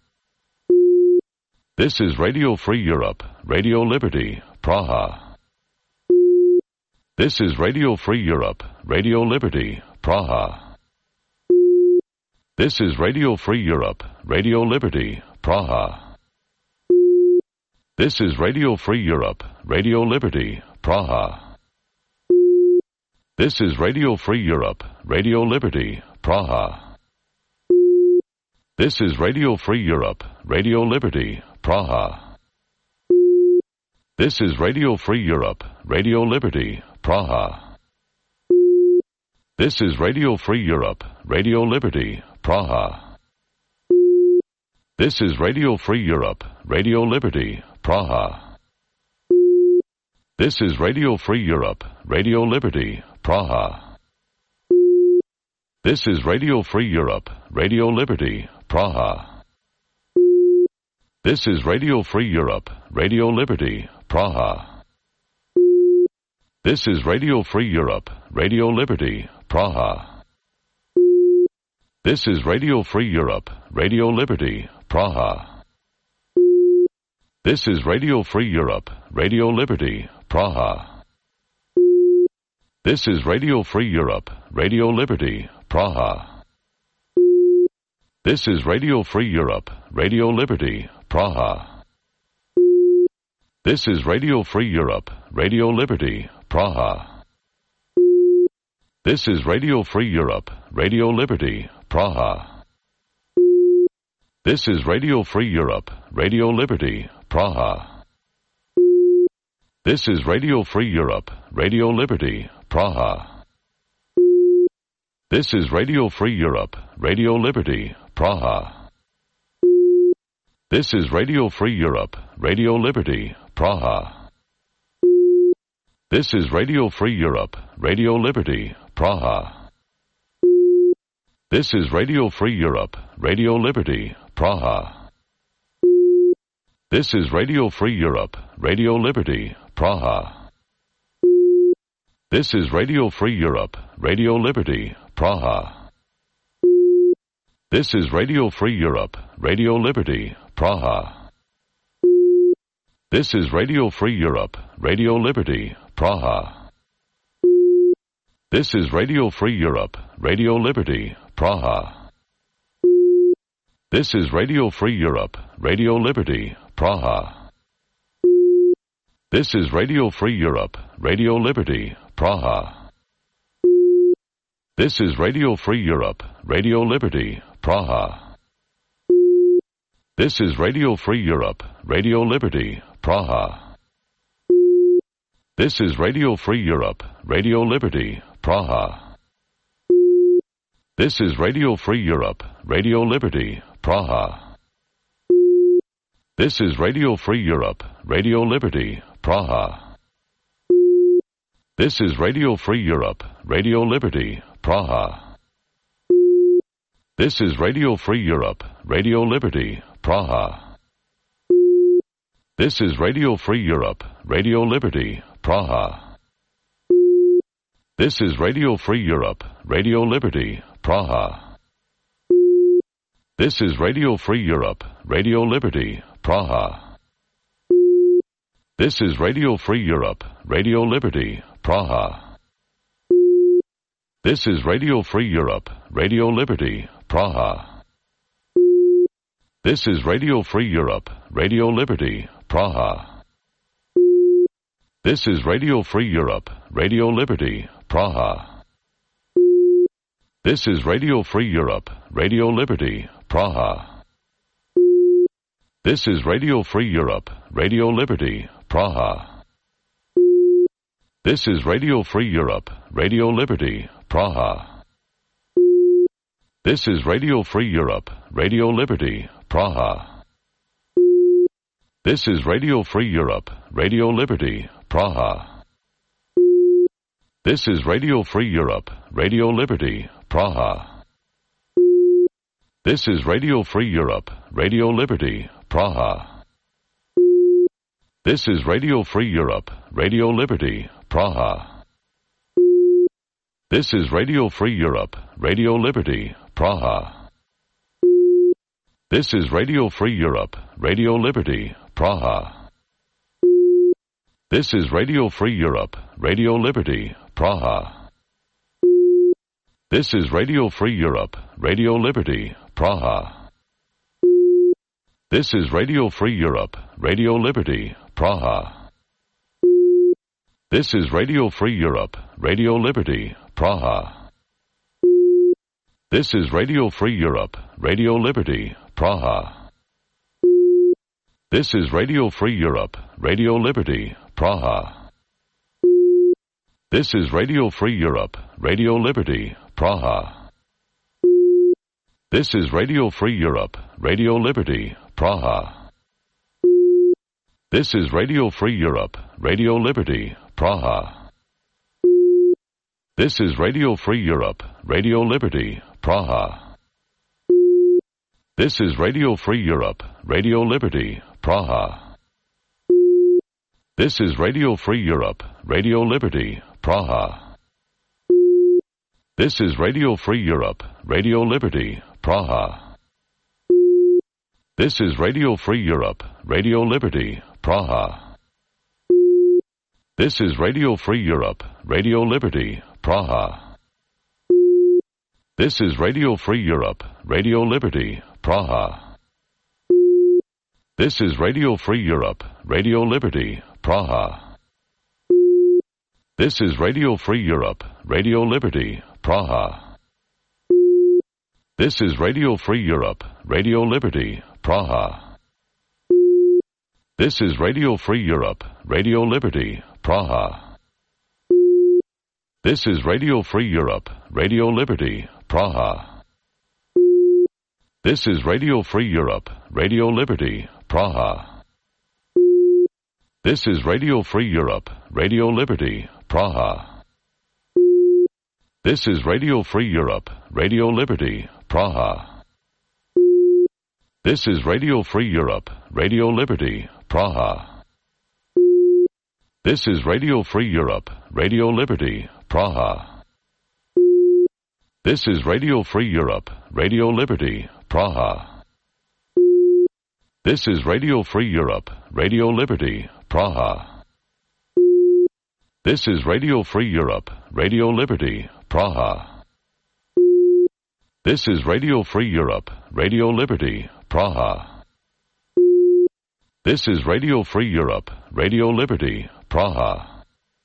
This is Radio Free Europe, Radio Liberty, Praha. This is Radio Free Europe, Radio Liberty, Praha. This is Radio Free Europe, Radio Liberty, Praha. This is Radio Free Europe, Radio Liberty, Praha. This is Radio Free Europe, Radio Liberty, Praha. This is Radio Free Europe, Radio Liberty, Praha. This is Radio Free Europe, Radio Liberty, Praha. This is Radio Free Europe, Radio Liberty, Praha. This is Radio Free Europe, Radio Liberty, Praha. This is Radio Free Europe, Radio Liberty, Praha. This is Radio Free Europe, Radio Liberty, Praha. This is Radio Free Europe, Radio Liberty, Praha. This is Radio Free Europe, Radio Liberty, Praha. This is Radio Free Europe, Radio Liberty, Praha. This is Radio Free Europe, Radio Liberty, Praha. This is Radio Free Europe, Radio Liberty, Praha. This is Radio Free Europe, Radio Liberty, Praha. This is Radio Free Europe, Radio Liberty, Praha. This is Radio Free Europe, Radio Liberty, Praha. This is Radio Free Europe, Radio Liberty, Praha. This is Radio Free Europe, Radio Liberty, Praha. This is Radio Free Europe, Radio Liberty, Praha. This is Radio Free Europe, Radio Liberty, Praha. This is Radio Free Europe, Radio Liberty, Praha. This is Radio Free Europe, Radio Liberty, Praha. This is Radio Free Europe, Radio Liberty, Praha. This is Radio Free Europe, Radio Liberty, Praha. This is Radio Free Europe, Radio Liberty, Praha. This is Radio Free Europe, Radio Liberty, Praha. This is Radio Free Europe, Radio Liberty, Praha. This is Radio Free Europe, Radio Liberty, Praha. This is Radio Free Europe, Radio Liberty, Praha. This is Radio Free Europe, Radio Liberty, Praha. This is Radio Free Europe, Radio Liberty, Praha. This is Radio Free Europe, Radio Liberty, Praha. This is Radio Free Europe, Radio Liberty, Praha. This is Radio Free Europe, Radio Liberty, Praha. This is Radio Free Europe, Radio Liberty, Praha. This is Radio Free Europe, Radio Liberty, Praha. This is Radio Free Europe, Radio Liberty, Praha. This is Radio Free Europe, Radio Liberty, Praha. This is Radio Free Europe, Radio Liberty, Praha. This is Radio Free Europe, Radio Liberty, Praha. This is Radio Free Europe, Radio Liberty, Praha. This is Radio Free Europe, Radio Liberty, Praha. This is Radio Free Europe, Radio Liberty, Praha. This is Radio Free Europe, Radio Liberty, Praha. This is Radio Free Europe, Radio Liberty, Praha. This is Radio Free Europe, Radio Liberty, Praha. This is Radio Free Europe, Radio Liberty, Praha. This is Radio Free Europe, Radio Liberty, Praha. This is Radio Free Europe, Radio Liberty, Praha. This is Radio Free Europe, Radio Liberty, Praha. This is Radio Free Europe, Radio Liberty, Praha. This is Radio Free Europe, Radio Liberty, Praha. This is Radio Free Europe, Radio Liberty, Praha. This is Radio Free Europe, Radio Liberty, Praha. This is Radio Free Europe, Radio Liberty, Praha. This is Radio Free Europe, Radio Liberty, Praha. This is Radio Free Europe, Radio Liberty, Praha. This is Radio Free Europe, Radio Liberty, Praha. This is Radio Free Europe, Radio Liberty, Praha. This is Radio Free Europe, Radio Liberty, Praha. This is Radio Free Europe, Radio Liberty, Praha. This is Radio Free Europe, Radio Liberty, Praha. This is Radio Free Europe, Radio Liberty, Praha. This is Radio Free Europe, Radio Liberty, Praha. This is Radio Free Europe, Radio Liberty, Praha. This is Radio Free Europe, Radio Liberty, Praha. This is Radio Free Europe, Radio Liberty, Praha. This is Radio Free Europe, Radio Liberty, Praha. This is Radio Free Europe, Radio Liberty, Praha. This is Radio Free Europe, Radio Liberty, Praha. This is Radio Free Europe, Radio Liberty, Praha. This is Radio Free Europe, Radio Liberty, Praha. This is Radio Free Europe, Radio Liberty, Praha. This is Radio Free Europe, Radio Liberty, Praha. This is Radio Free Europe, Radio Liberty, Praha. This is Radio Free Europe, Radio Liberty, Praha. This is Radio Free Europe, Radio Liberty, Praha. This is Radio Free Europe, Radio Liberty, Praha. This is Radio Free Europe, Radio Liberty, Praha. This is Radio Free Europe, Radio Liberty, Praha. This is Radio Free Europe, Radio Liberty, Praha. This is Radio Free Europe, Radio Liberty, Praha. This is Radio Free Europe, Radio Liberty, Praha. This is Radio Free Europe, Radio Liberty, Praha.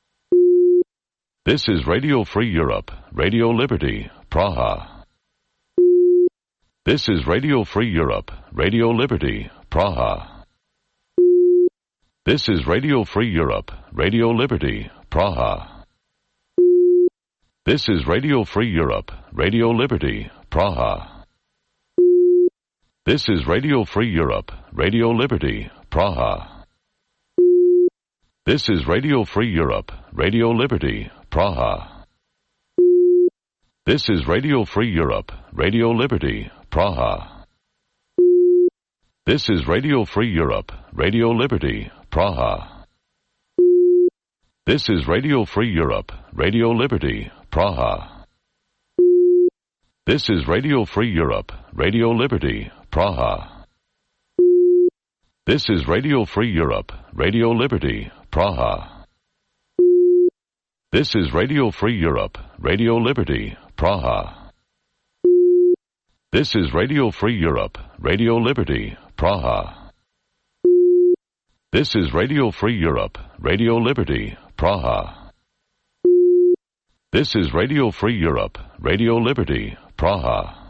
This is Radio Free Europe, Radio Liberty, Praha. This is Radio Free Europe, Radio Liberty, Praha. This is Radio Free Europe, Radio Liberty, Praha. This is Radio Free Europe, Radio Liberty, Praha. This is Radio Free Europe, Radio Liberty, Praha. This is Radio Free Europe, Radio Liberty, Praha. This is Radio Free Europe, Radio Liberty, Praha. This is Radio Free Europe, Radio Liberty, Praha. This is Radio Free Europe, Radio Liberty, Praha. This is Radio Free Europe, Radio Liberty, Praha. This is Radio Free Europe, Radio Liberty, Praha. This is Radio Free Europe, Radio Liberty, Praha. This is Radio Free Europe, Radio Liberty, Praha. This is Radio Free Europe, Radio Liberty, Praha. This is Radio Free Europe, Radio Liberty, Praha.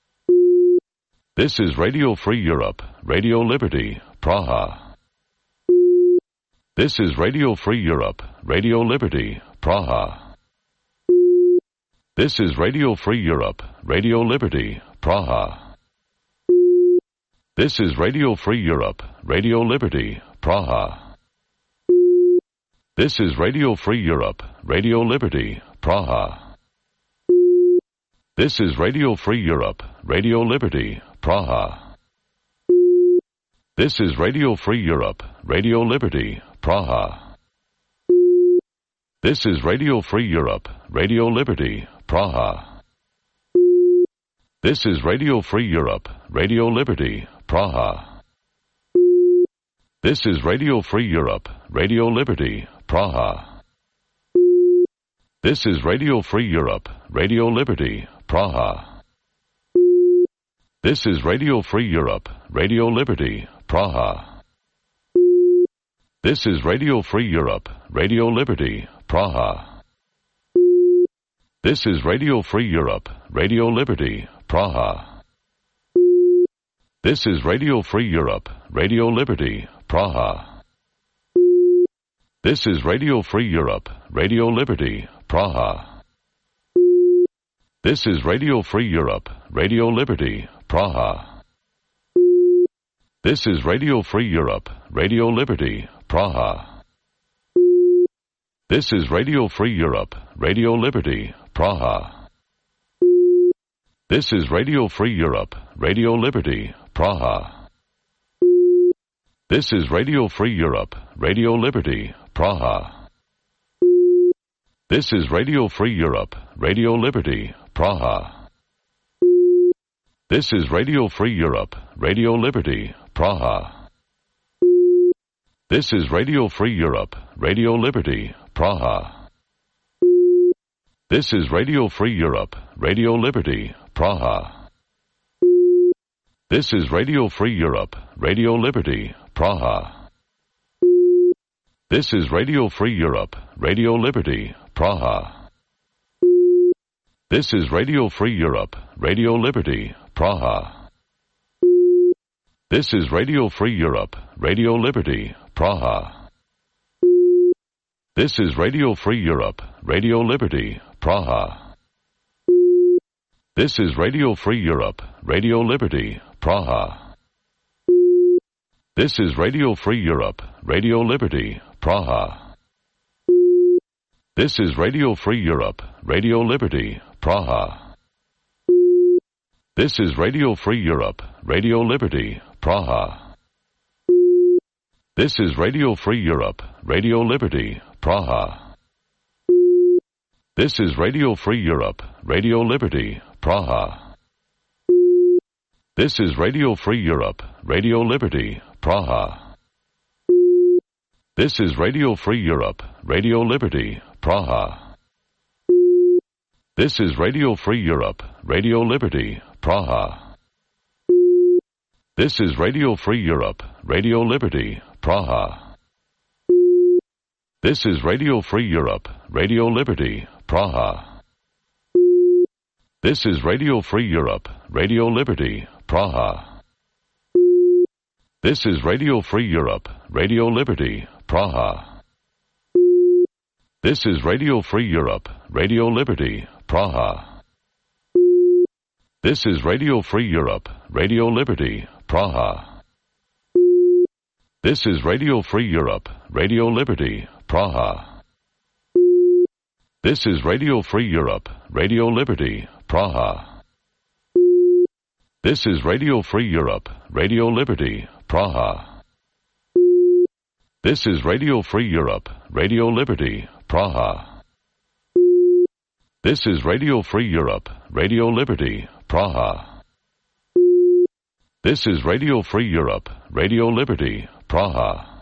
This is Radio Free Europe, Radio Liberty, Praha. This is Radio Free Europe, Radio Liberty, Praha. This is Radio Free Europe, Radio Liberty, Praha. This is Radio Free Europe, Radio Liberty, Praha. This is Radio Free Europe, Radio Liberty, Praha. This is Radio Free Europe, Radio Liberty, Praha. This is Radio Free Europe, Radio Liberty, Praha. This is Radio Free Europe, Radio Liberty, Praha. This is Radio Free Europe, Radio Liberty, Praha. This is Radio Free Europe, Radio Liberty, Praha. This is Radio Free Europe, Radio Liberty, Praha. This is Radio Free Europe, Radio Liberty, Praha. This is Radio Free Europe, Radio Liberty, Praha. This is Radio Free Europe, Radio Liberty, Praha. This is Radio Free Europe, Radio Liberty, Praha. This is Radio Free Europe, Radio Liberty, Praha. This is Radio Free Europe, Radio Liberty, Praha. This is Radio Free Europe, Radio Liberty, Praha. This is Radio Free Europe, Radio Liberty, Praha. This is Radio Free Europe, Radio Liberty, Praha. This is Radio Free Europe, Radio Liberty, Praha. This is Radio Free Europe, Radio Liberty, Praha. This is Radio Free Europe, Radio Liberty, Praha. This is Radio Free Europe, Radio Liberty, Praha. This is Radio Free Europe, Radio Liberty, Praha. This is Radio Free Europe, Radio Liberty, Praha. This is Radio Free Europe, Radio Liberty, Praha. This is Radio Free Europe, Radio Liberty, Praha. This is Radio Free Europe, Radio Liberty, Praha. This is Radio Free Europe, Radio Liberty, Praha. This is Radio Free Europe, Radio Liberty, Praha. This is Radio Free Europe, Radio Liberty, Praha. This is Radio Free Europe, Radio Liberty, Praha. This is Radio Free Europe, Radio Liberty, Praha. This is Radio Free Europe, Radio Liberty, Praha. This is Radio Free Europe, Radio Liberty, Praha. This is Radio Free Europe, Radio Liberty, Praha. This is Radio Free Europe, Radio Liberty, Praha. This is Radio Free Europe, Radio Liberty, Praha. This is Radio Free Europe, Radio Liberty, Praha. This is Radio Free Europe, Radio Liberty, Praha. This is Radio Free Europe, Radio Liberty, Praha. This is Radio Free Europe, Radio Liberty, Praha. This is Radio Free Europe, Radio Liberty, Praha. This is Radio Free Europe, Radio Liberty, Praha. This is Radio Free Europe, Radio Liberty, Praha. This is Radio Free Europe, Radio Liberty, Praha. This is Radio Free Europe, Radio Liberty, Praha. This is Radio Free Europe, Radio Liberty, Praha. This is Radio Free Europe, Radio Liberty, Praha. This is Radio Free Europe, Radio Liberty, Praha.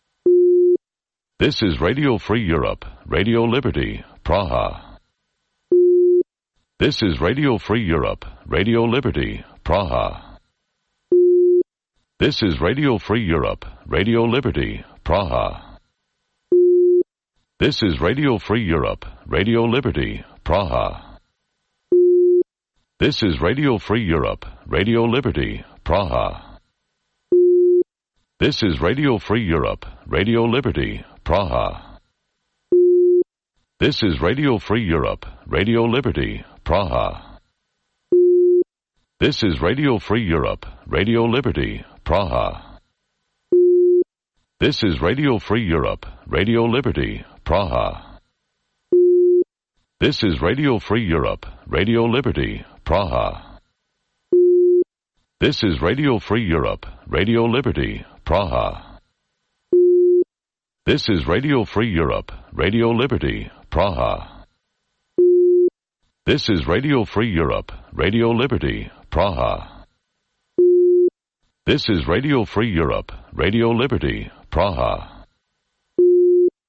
This is Radio Free Europe, Radio Liberty, Praha. This is Radio Free Europe, Radio Liberty, Praha. This is Radio Free Europe, Radio Liberty, Praha. This is Radio Free Europe, Radio Liberty, Praha. This is Radio Free Europe, Radio Liberty, Praha. This is Radio Free Europe, Radio Liberty, Praha. This is Radio Free Europe, Radio Liberty, Praha. This is Radio Free Europe, Radio Liberty, Praha. This is Radio Free Europe, Radio Liberty, Praha. This is Radio Free Europe, Radio Liberty, Praha. This is Radio Free Europe, Radio Liberty, Praha. This is Radio Free Europe, Radio Liberty, Praha. This is Radio Free Europe, Radio Liberty, Praha. This is Radio Free Europe, Radio Liberty, Praha.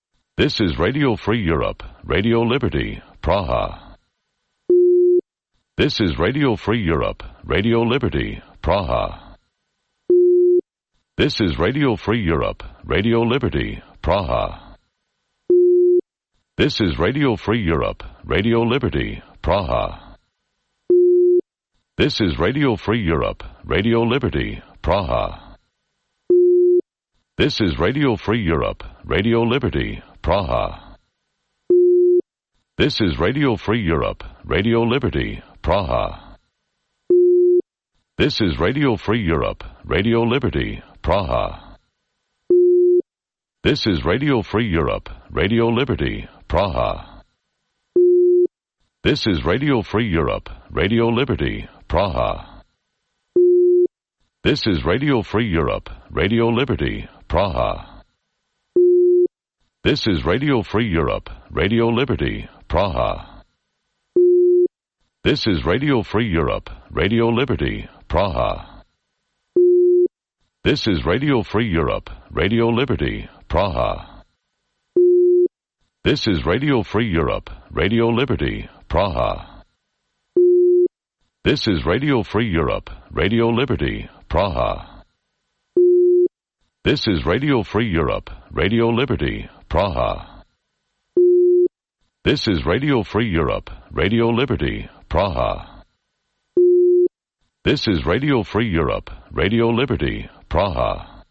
This is Radio Free Europe, Radio Liberty, Praha. This is Radio Free Europe, Radio Liberty, Praha. This is Radio Free Europe, Radio Liberty, Praha. This is Radio Free Europe, Radio Liberty, Praha. This is Radio Free Europe, Radio Liberty, Praha. This is Radio Free Europe, Radio Liberty, Praha. This is Radio Free Europe, Radio Liberty, Praha. This is Radio Free Europe, Radio Liberty, Praha. This is Radio Free Europe, Radio Liberty, Praha. This is Radio Free Europe, Radio Liberty, Praha. This is Radio Free Europe, Radio Liberty, Praha. This is Radio Free Europe, Radio Liberty, Praha. This is Radio Free Europe, Radio Liberty, Praha. This is Radio Free Europe, Radio Liberty, Praha. This is Radio Free Europe, Radio Liberty, Praha. This is Radio Free Europe, Radio Liberty, Praha. This is Radio Free Europe, Radio Liberty, Praha. This is Radio Free Europe, Radio Liberty, Praha. This is Radio Free Europe, Radio Liberty, Praha.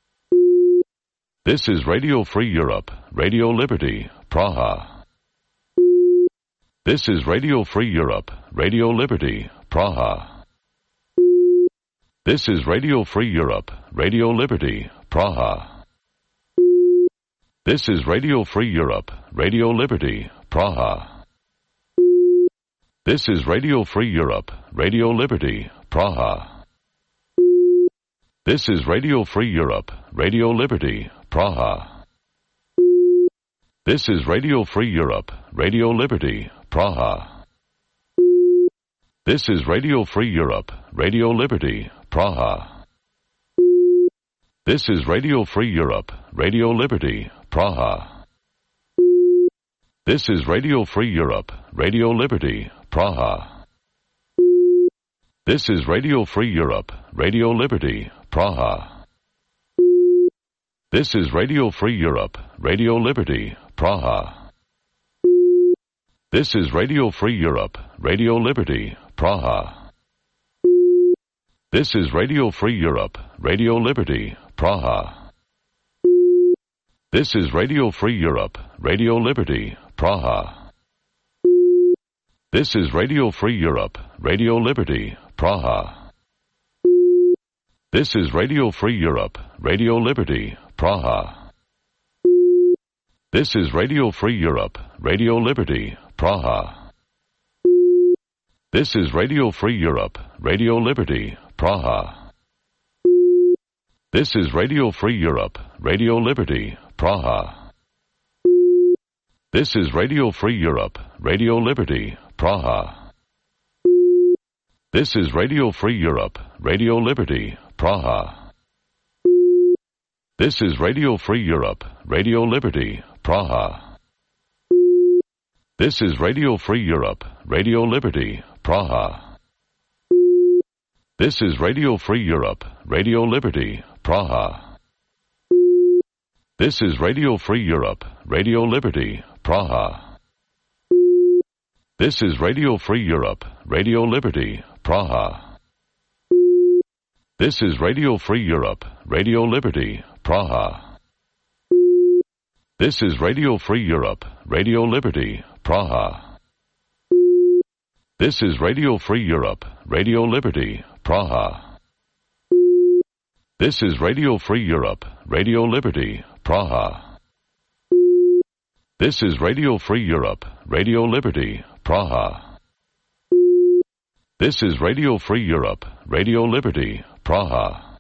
This is Radio Free Europe, Radio Liberty, Praha. This is Radio Free Europe, Radio Liberty, Praha. This is Radio Free Europe, Radio Liberty, Praha. This is Radio Free Europe, Radio Liberty, Praha. This is Radio Free Europe, Radio Liberty, Praha. This is Radio Free Europe, Radio Liberty, Praha. This is Radio Free Europe, Radio Liberty, Praha. This is Radio Free Europe, Radio Liberty, Praha. This is Radio Free Europe, Radio Liberty, Praha. This is Radio Free Europe, Radio Liberty, Praha. This is Radio Free Europe, Radio Liberty, Praha. This is Radio Free Europe, Radio Liberty, Praha. This is Radio Free Europe, Radio Liberty, Praha. This is Radio Free Europe, Radio Liberty, Praha. This is Radio Free Europe, Radio Liberty, Praha. This is Radio Free Europe, Radio Liberty, Praha. This is Radio Free Europe, Radio Liberty, Praha. This is Radio Free Europe, Radio Liberty, Praha. This is Radio Free Europe, Radio Liberty, Praha. This is Radio Free Europe, Radio Liberty, Praha. This is Radio Free Europe, Radio Liberty, Praha. This is Radio Free Europe, Radio Liberty, Praha. This is Radio Free Europe, Radio Liberty, Praha. This is Radio Free Europe, Radio Liberty, Praha. This is Radio Free Europe, Radio Liberty, Praha. This is Radio Free Europe, Radio Liberty, Praha. This is Radio Free Europe, Radio Liberty, Praha. This is Radio Free Europe, Radio Liberty, Praha. This is Radio Free Europe, Radio Liberty, Praha. This is Radio Free Europe, Radio Liberty, Praha. This is Radio Free Europe, Radio Liberty, Praha. This is Radio Free Europe, Radio Liberty, Praha. This is Radio Free Europe, Radio Liberty, Praha.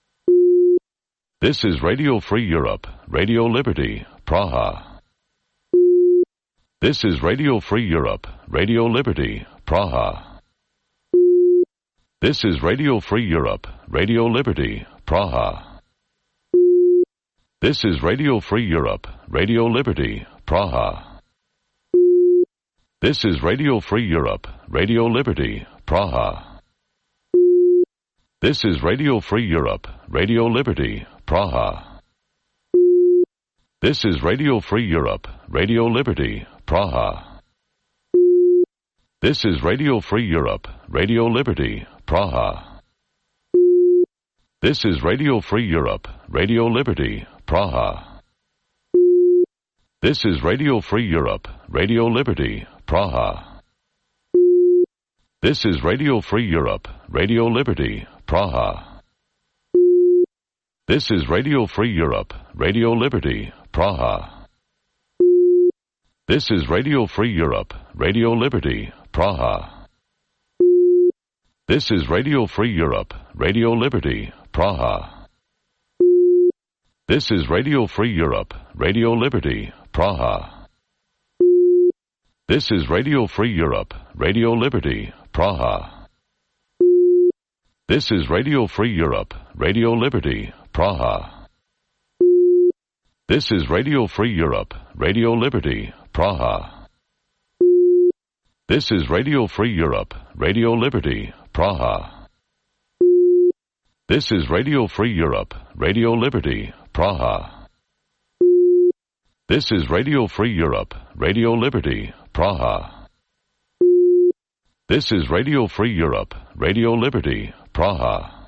This is Radio Free Europe, Radio Liberty, Praha. This is Radio Free Europe, Radio Liberty, Praha. This is Radio Free Europe, Radio Liberty, Praha. This is Radio Free Europe, Radio Liberty, Praha. This is Radio Free Europe, Radio Liberty, Praha. This is Radio Free Europe, Radio Liberty, Praha. This is Radio Free Europe, Radio Liberty, Praha. This is Radio Free Europe, Radio Liberty, Praha. This is Radio Free Europe, Radio Liberty, Praha. This is Radio Free Europe, Radio Liberty, Praha. This is Radio Free Europe, Radio Liberty, Praha. This is Radio Free Europe, Radio Liberty, Praha. This is Radio Free Europe, Radio Liberty, Praha. This is Radio Free Europe, Radio Liberty, Praha. This is Radio Free Europe, Radio Liberty, Praha. This is Radio Free Europe, Radio Liberty, Praha. This is Radio Free Europe, Radio Liberty, Praha. This is Radio Free Europe, Radio Liberty, Praha. This is Radio Free Europe, Radio Liberty, Praha. This is Radio Free Europe, Radio Liberty, Praha. This is Radio Free Europe, Radio Liberty, Praha. This is Radio Free Europe, Radio Liberty, Praha.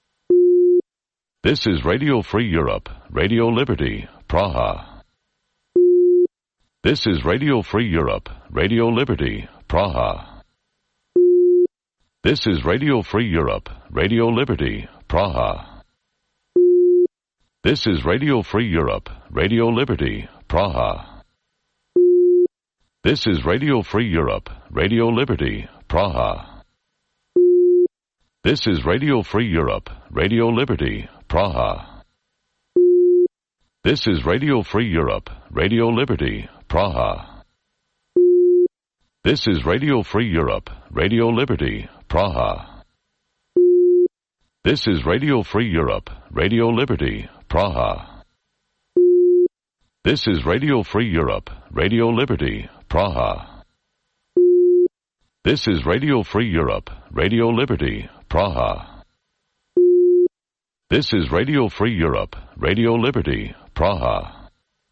This is Radio Free Europe, Radio Liberty, Praha. This is Radio Free Europe, Radio Liberty, Praha. This is Radio Free Europe, Radio Liberty, Praha. This is Radio Free Europe, Radio Liberty, Praha. This is Radio Free Europe, Radio Liberty, Praha. This is Radio Free Europe, Radio Liberty, Praha. This is Radio Free Europe, Radio Liberty, Praha. This is Radio Free Europe, Radio Liberty, Praha. This is Radio Free Europe, Radio Liberty, Praha. This is Radio Free Europe, Radio Liberty, Praha. This is Radio Free Europe, Radio Liberty, Praha. This is Radio Free Europe, Radio Liberty, Praha.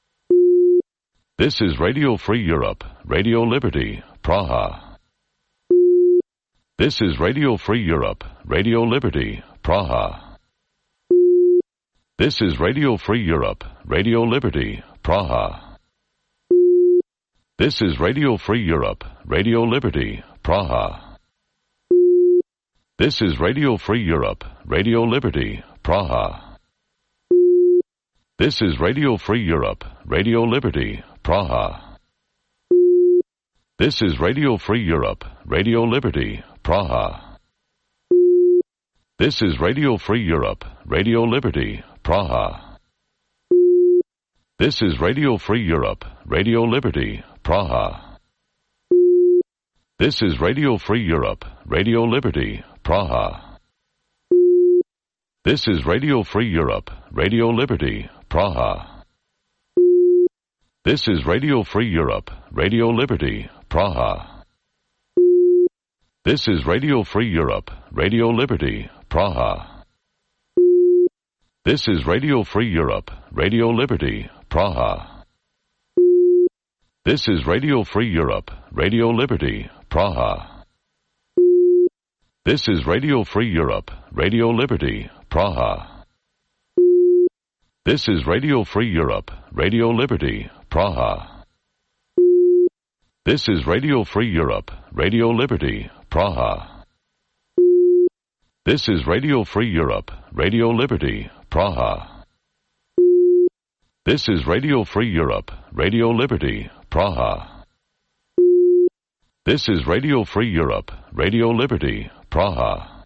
This is Radio Free Europe, Radio Liberty, Praha. This is Radio Free Europe, Radio Liberty, Praha. This is Radio Free Europe, Radio Liberty, Praha. This is Radio Free Europe, Radio Liberty, Praha. This is Radio Free Europe, Radio Liberty, Praha. This is Radio Free Europe, Radio Liberty, Praha. This is Radio Free Europe, Radio Liberty, Praha. This is Radio Free Europe, Radio Liberty, Praha. This is Radio Free Europe, Radio Liberty, Praha. This is Radio Free Europe, Radio Liberty, Praha. This is Radio Free Europe, Radio Liberty, Praha. This is Radio Free Europe, Radio Liberty, Praha. This is Radio Free Europe, Radio Liberty, Praha. This is Radio Free Europe, Radio Liberty, Praha. This is Radio Free Europe, Radio Liberty, Praha. This is Radio Free Europe, Radio Liberty, Praha. This is Radio Free Europe, Radio Liberty, Praha. This is Radio Free Europe, Radio Liberty, Praha. This is Radio Free Europe, Radio Liberty, Praha. This is Radio Free Europe, Radio Liberty, Praha. This is Radio Free Europe, Radio Liberty, Praha.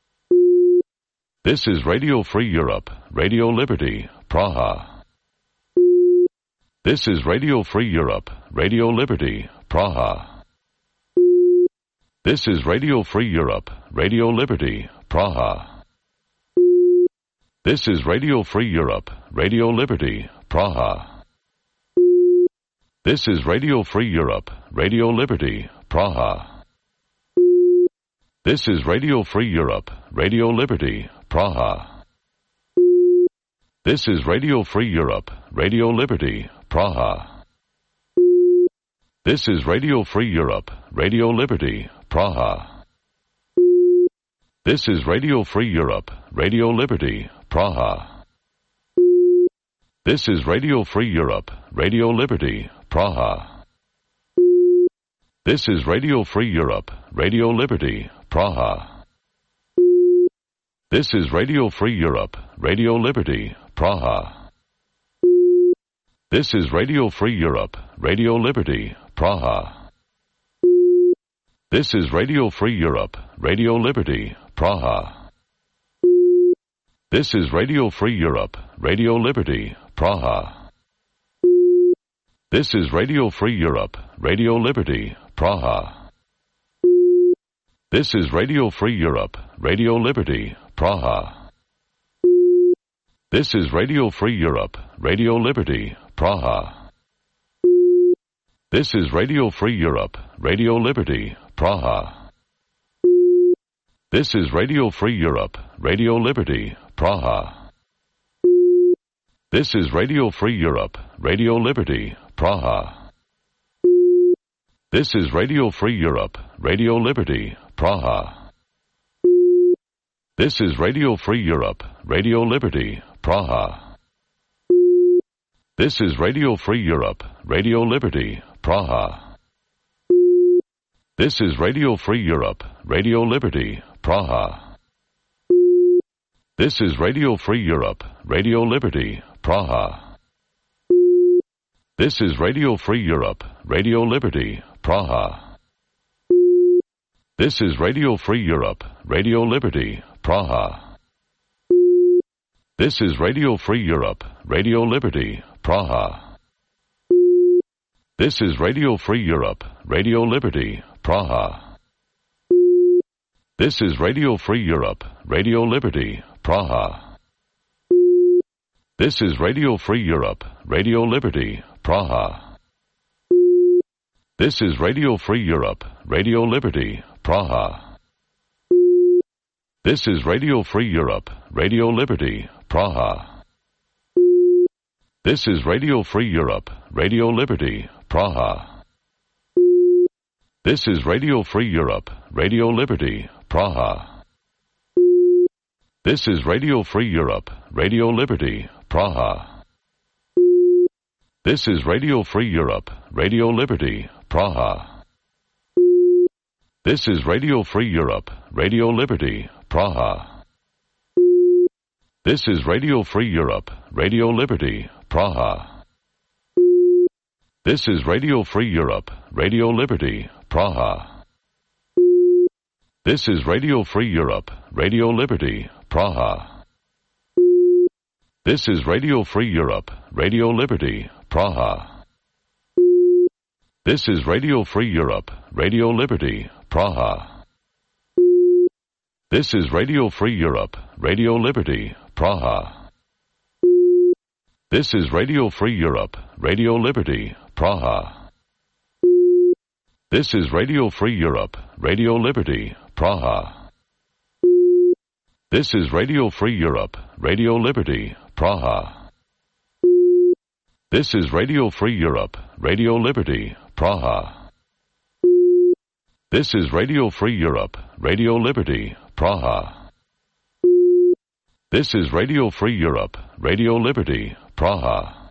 This is Radio Free Europe, Radio Liberty, Praha. This is Radio Free Europe, Radio Liberty, Praha. This is Radio Free Europe, Radio Liberty, Praha. This is Radio Free Europe, Radio Liberty, Praha. This is Radio Free Europe, Radio Liberty, Praha. This is Radio Free Europe, Radio Liberty, Praha. This is Radio Free Europe, Radio Liberty, Praha. This is Radio Free Europe, Radio Liberty, Praha. This is Radio Free Europe, Radio Liberty, Praha. This is Radio Free Europe, Radio Liberty, Praha. This is Radio Free Europe, Radio Liberty, Praha. This is Radio Free Europe, Radio Liberty, Praha. This is Radio Free Europe, Radio Liberty, Praha. This is Radio Free Europe, Radio Liberty, Praha. This is Radio Free Europe, Radio Liberty, Praha. This is Radio Free Europe, Radio Liberty, Praha. This is Radio Free Europe, Radio Liberty, Praha. This is Radio Free Europe, Radio Liberty, Praha. This is Radio Free Europe, Radio Liberty, Praha. This is Radio Free Europe, Radio Liberty, Praha. This is Radio Free Europe, Radio Liberty, Praha. This is Radio Free Europe, Radio Liberty, Praha. This is Radio Free Europe, Radio Liberty, Praha. This is Radio Free Europe, Radio Liberty, Praha. This is Radio Free Europe, Radio Liberty, Praha. This is Radio Free Europe, Radio Liberty, Praha. This is Radio Free Europe, Radio Liberty, Praha. This is Radio Free Europe, Radio Liberty, Praha. This is Radio Free Europe, Radio Liberty, Praha. This is Radio Free Europe, Radio Liberty, Praha. This is Radio Free Europe, Radio Liberty, Praha. This is Radio Free Europe, Radio Liberty, Praha. This is Radio Free Europe, Radio Liberty, Praha. This is Radio Free Europe, Radio Liberty, Praha. This is Radio Free Europe, Radio Liberty, Praha. This is Radio Free Europe, Radio Liberty, Praha. This is Radio Free Europe, Radio Liberty, Praha. This is Radio Free Europe, Radio Liberty, Praha. This is Radio Free Europe, Radio Liberty, Praha. This is Radio Free Europe, Radio Liberty, Praha. This is Radio Free Europe, Radio Liberty, Praha. This is Radio Free Europe, Radio Liberty, Praha. This is Radio Free Europe, Radio Liberty, Praha. This is Radio Free Europe, Radio Liberty, Praha. This is Radio Free Europe, Radio Liberty, Praha. This is Radio Free Europe, Radio Liberty, Praha. This is Radio Free Europe, Radio Liberty, Praha. This is Radio Free Europe, Radio Liberty, Praha. This is Radio Free Europe, Radio Liberty, Praha. This is Radio Free Europe, Radio Liberty, Praha. This is Radio Free Europe, Radio Liberty, Praha.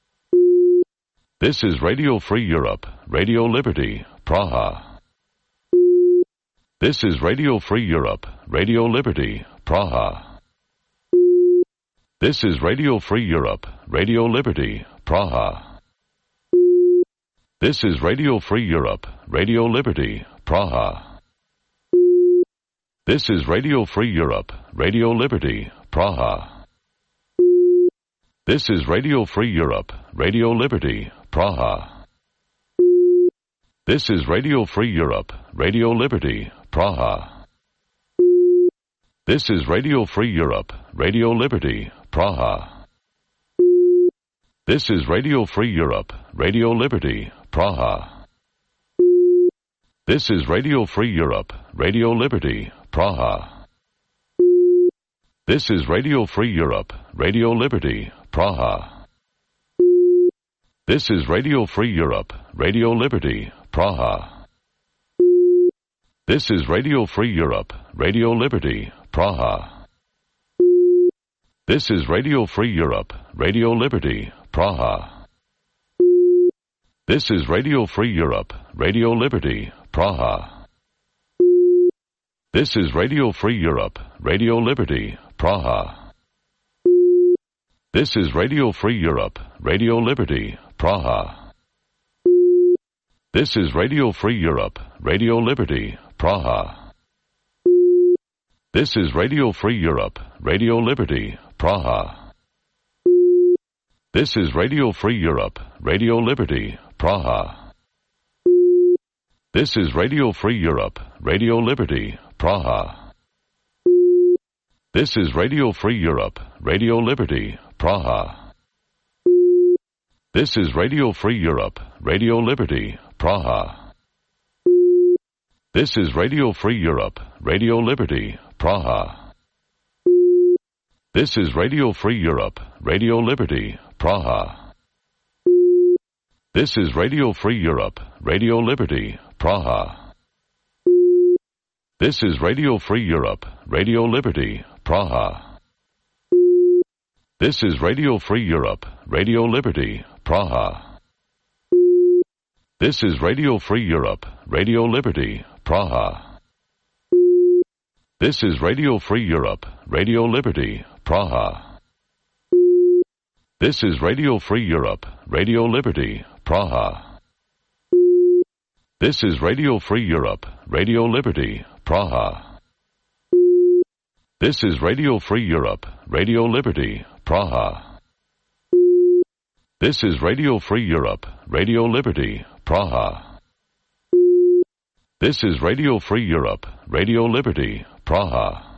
This is Radio Free Europe, Radio Liberty, Praha. This is Radio Free Europe, Radio Liberty, Praha. This is Radio Free Europe, Radio Liberty, Praha. This is Radio Free Europe, Radio Liberty, Praha. This is Radio Free Europe, Radio Liberty, Praha. This is Radio Free Europe, Radio Liberty, Praha. This is Radio Free Europe, Radio Liberty, Praha. This is Radio Free Europe, Radio Liberty, Praha. This is Radio Free Europe, Radio Liberty, Praha. This is Radio Free Europe, Radio Liberty, Praha. This is Radio Free Europe, Radio Liberty, Praha. This is Radio Free Europe, Radio Liberty, Praha. This is Radio Free Europe, Radio Liberty, Praha. This is Radio Free Europe, Radio Liberty, Praha. This is Radio Free Europe, Radio Liberty, Praha. This is Radio Free Europe, Radio Liberty, Praha. This is Radio Free Europe, Radio Liberty, Praha. This is Radio Free Europe, Radio Liberty, Praha. This is Radio Free Europe, Radio Liberty, Praha. This is Radio Free Europe, Radio Liberty, Praha. This is Radio Free Europe, Radio Liberty, Praha. This is Radio Free Europe, Radio Liberty, Praha. This is Radio Free Europe, Radio Liberty, Praha. This is Radio Free Europe, Radio Liberty, Praha. This is Radio Free Europe, Radio Liberty, Praha. This is Radio Free Europe, Radio Liberty, Praha. This is Radio Free Europe, Radio Liberty, Praha. This is Radio Free Europe, Radio Liberty, Praha. This is Radio Free Europe, Radio Liberty, Praha. This is Radio Free Europe, Radio Liberty, Praha. This is Radio Free Europe, Radio Liberty, Praha. This is Radio Free Europe, Radio Liberty, Praha. This is Radio Free Europe, Radio Liberty, Praha. This is Radio Free Europe, Radio Liberty, Praha. This is Radio Free Europe, Radio Liberty, Praha.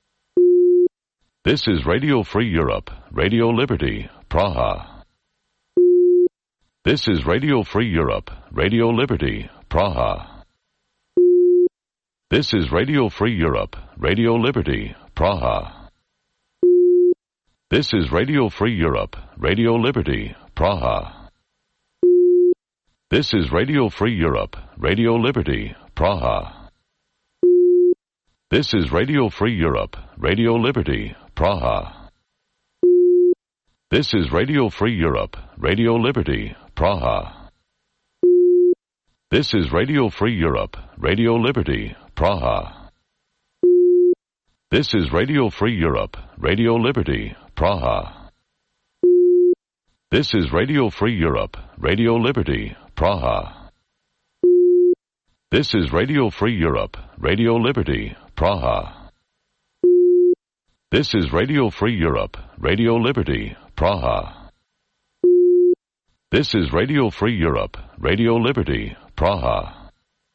This is Radio Free Europe, Radio Liberty, Praha. This is Radio Free Europe, Radio Liberty, Praha. This is Radio Free Europe, Radio Liberty, Praha. This is Radio Free Europe, Radio Liberty, Praha. This is Radio Free Europe, Radio Liberty, Praha. This is Radio Free Europe, Radio Liberty, Praha. This is Radio Free Europe, Radio Liberty, Praha. This is Radio Free Europe, Radio Liberty, Praha. This is Radio Free Europe, Radio Liberty, Praha. This is Radio Free Europe, Radio Liberty, Praha. This is Radio Free Europe, Radio Liberty, Praha. This is Radio Free Europe, Radio Liberty, Praha. This is Radio Free Europe, Radio Liberty, Praha.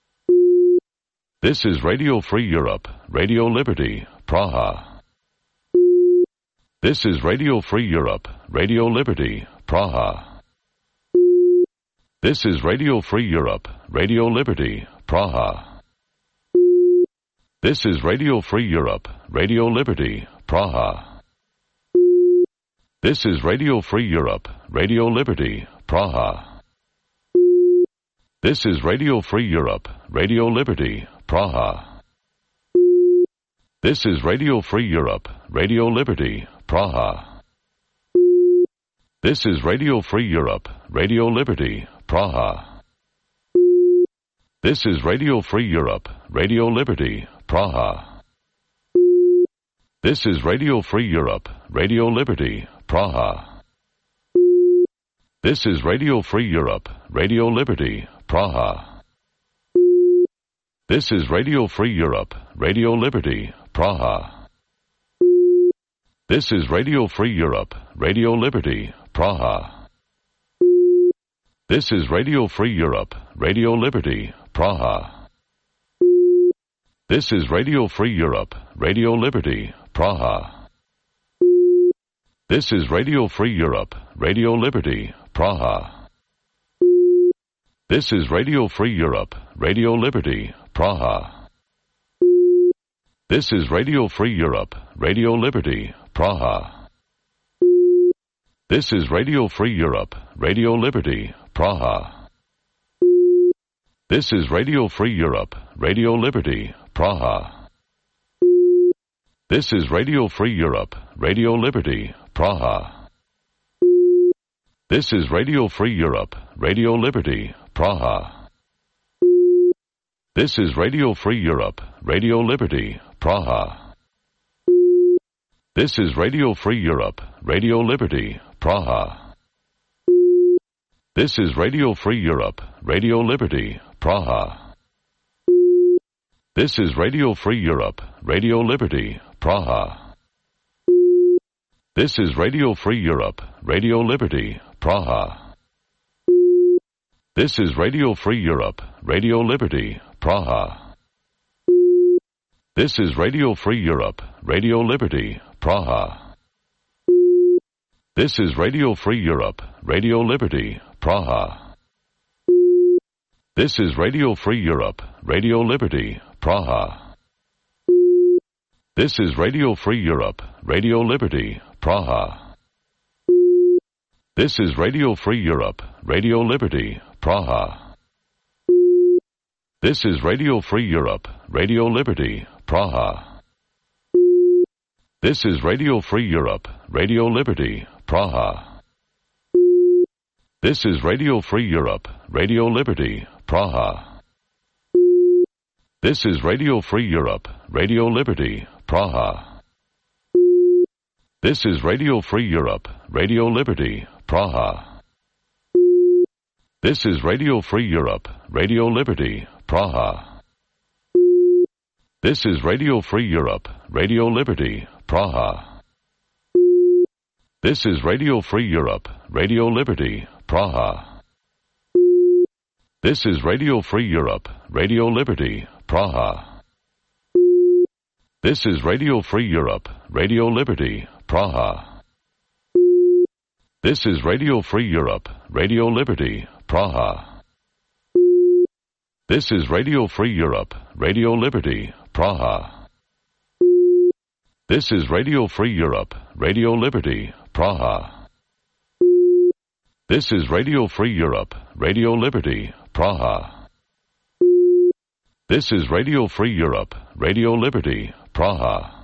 This is Radio Free Europe, Radio Liberty, Praha. This is Radio Free Europe, Radio Liberty, Praha. This is Radio Free Europe, Radio Liberty, Praha. This is Radio Free Europe, Radio Liberty, Praha. This is Radio Free Europe, Radio Liberty, Praha. This is Radio Free Europe, Radio Liberty, Praha. This is Radio Free Europe, Radio Liberty, Praha. This is Radio Free Europe, Radio Liberty, Praha. This is Radio Free Europe, Radio Liberty, Praha. This is Radio Free Europe, Radio Liberty, Praha. This is Radio Free Europe, Radio Liberty, Praha. This is Radio Free Europe, Radio Liberty, Praha. This is Radio Free Europe, Radio Liberty, Praha. This is Radio Free Europe, Radio Liberty, Praha. This is Radio Free Europe, Radio Liberty, Praha. This is Radio Free Europe, Radio Liberty, Praha. This is Radio Free Europe, Radio Liberty, Praha. This is Radio Free Europe, Radio Liberty, Praha. This is Radio Free Europe, Radio Liberty, Praha. This is Radio Free Europe, Radio Liberty, Praha. This is Radio Free Europe, Radio Liberty, Praha. This is Radio Free Europe, Radio Liberty, Praha. This is Radio Free Europe, Radio Liberty, Praha. This is Radio Free Europe, Radio Liberty, Praha. This is Radio Free Europe, Radio Liberty, Praha. This is Radio Free Europe, Radio Liberty, Praha. This is Radio Free Europe, Radio Liberty, Praha. This is Radio Free Europe, Radio Liberty, Praha. This is Radio Free Europe, Radio Liberty, Praha. This is Radio Free Europe, Radio Liberty, Praha. This is Radio Free Europe, Radio Liberty, Praha. This is Radio Free Europe, Radio Liberty, Praha. This is Radio Free Europe, Radio Liberty, Praha. This is Radio Free Europe, Radio Liberty, Praha. This is Radio Free Europe, Radio Liberty, Praha. This is Radio Free Europe, Radio Liberty, Praha. This is Radio Free Europe, Radio Liberty, Praha. This is Radio Free Europe, Radio Liberty, Praha. This is Radio Free Europe, Radio Liberty, Praha. This is Radio Free Europe, Radio Liberty, Praha. This is Radio Free Europe, Radio Liberty, Praha. This is Radio Free Europe, Radio Liberty, Praha. This is Radio Free Europe, Radio Liberty, Praha. This is Radio Free Europe, Radio Liberty, Praha. This is Radio Free Europe, Radio Liberty, Praha. This is Radio Free Europe, Radio Liberty, Praha. This is Radio Free Europe, Radio Liberty, Praha. This is Radio Free Europe, Radio Liberty, Praha.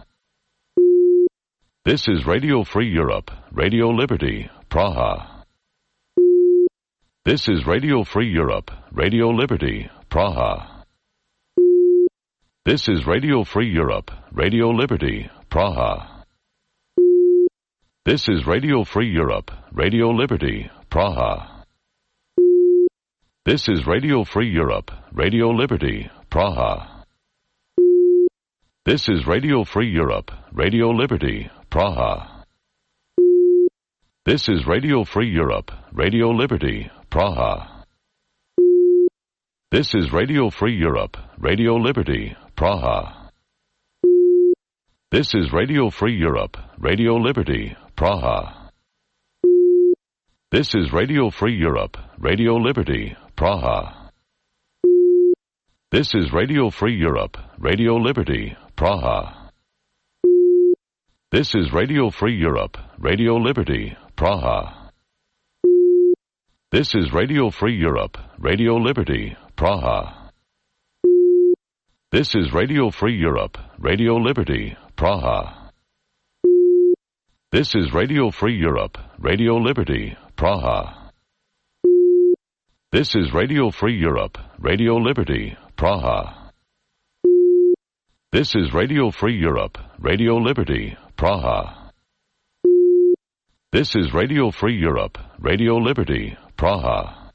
This is Radio Free Europe, Radio Liberty, Praha. This is Radio Free Europe, Radio Liberty, Praha. This is Radio Free Europe, Radio Liberty, Praha. This is Radio Free Europe, Radio Liberty, Praha. This is Radio Free Europe, Radio Liberty, Praha. This is Radio Free Europe, Radio Liberty, Praha. This is Radio Free Europe, Radio Liberty, Praha. This is Radio Free Europe, Radio Liberty, Praha. This is Radio Free Europe, Radio Liberty, Praha. This is Radio Free Europe, Radio Liberty, Praha. This is Radio Free Europe, Radio Liberty, Praha. This is Radio Free Europe, Radio Liberty, Praha. This is Radio Free Europe, Radio Liberty, Praha. This is Radio Free Europe, Radio Liberty, Praha. This is Radio Free Europe, Radio Liberty, Praha. This is Radio Free Europe, Radio Liberty, Praha. This is Radio Free Europe, Radio Liberty, Praha. This is Radio Free Europe, Radio Liberty, Praha.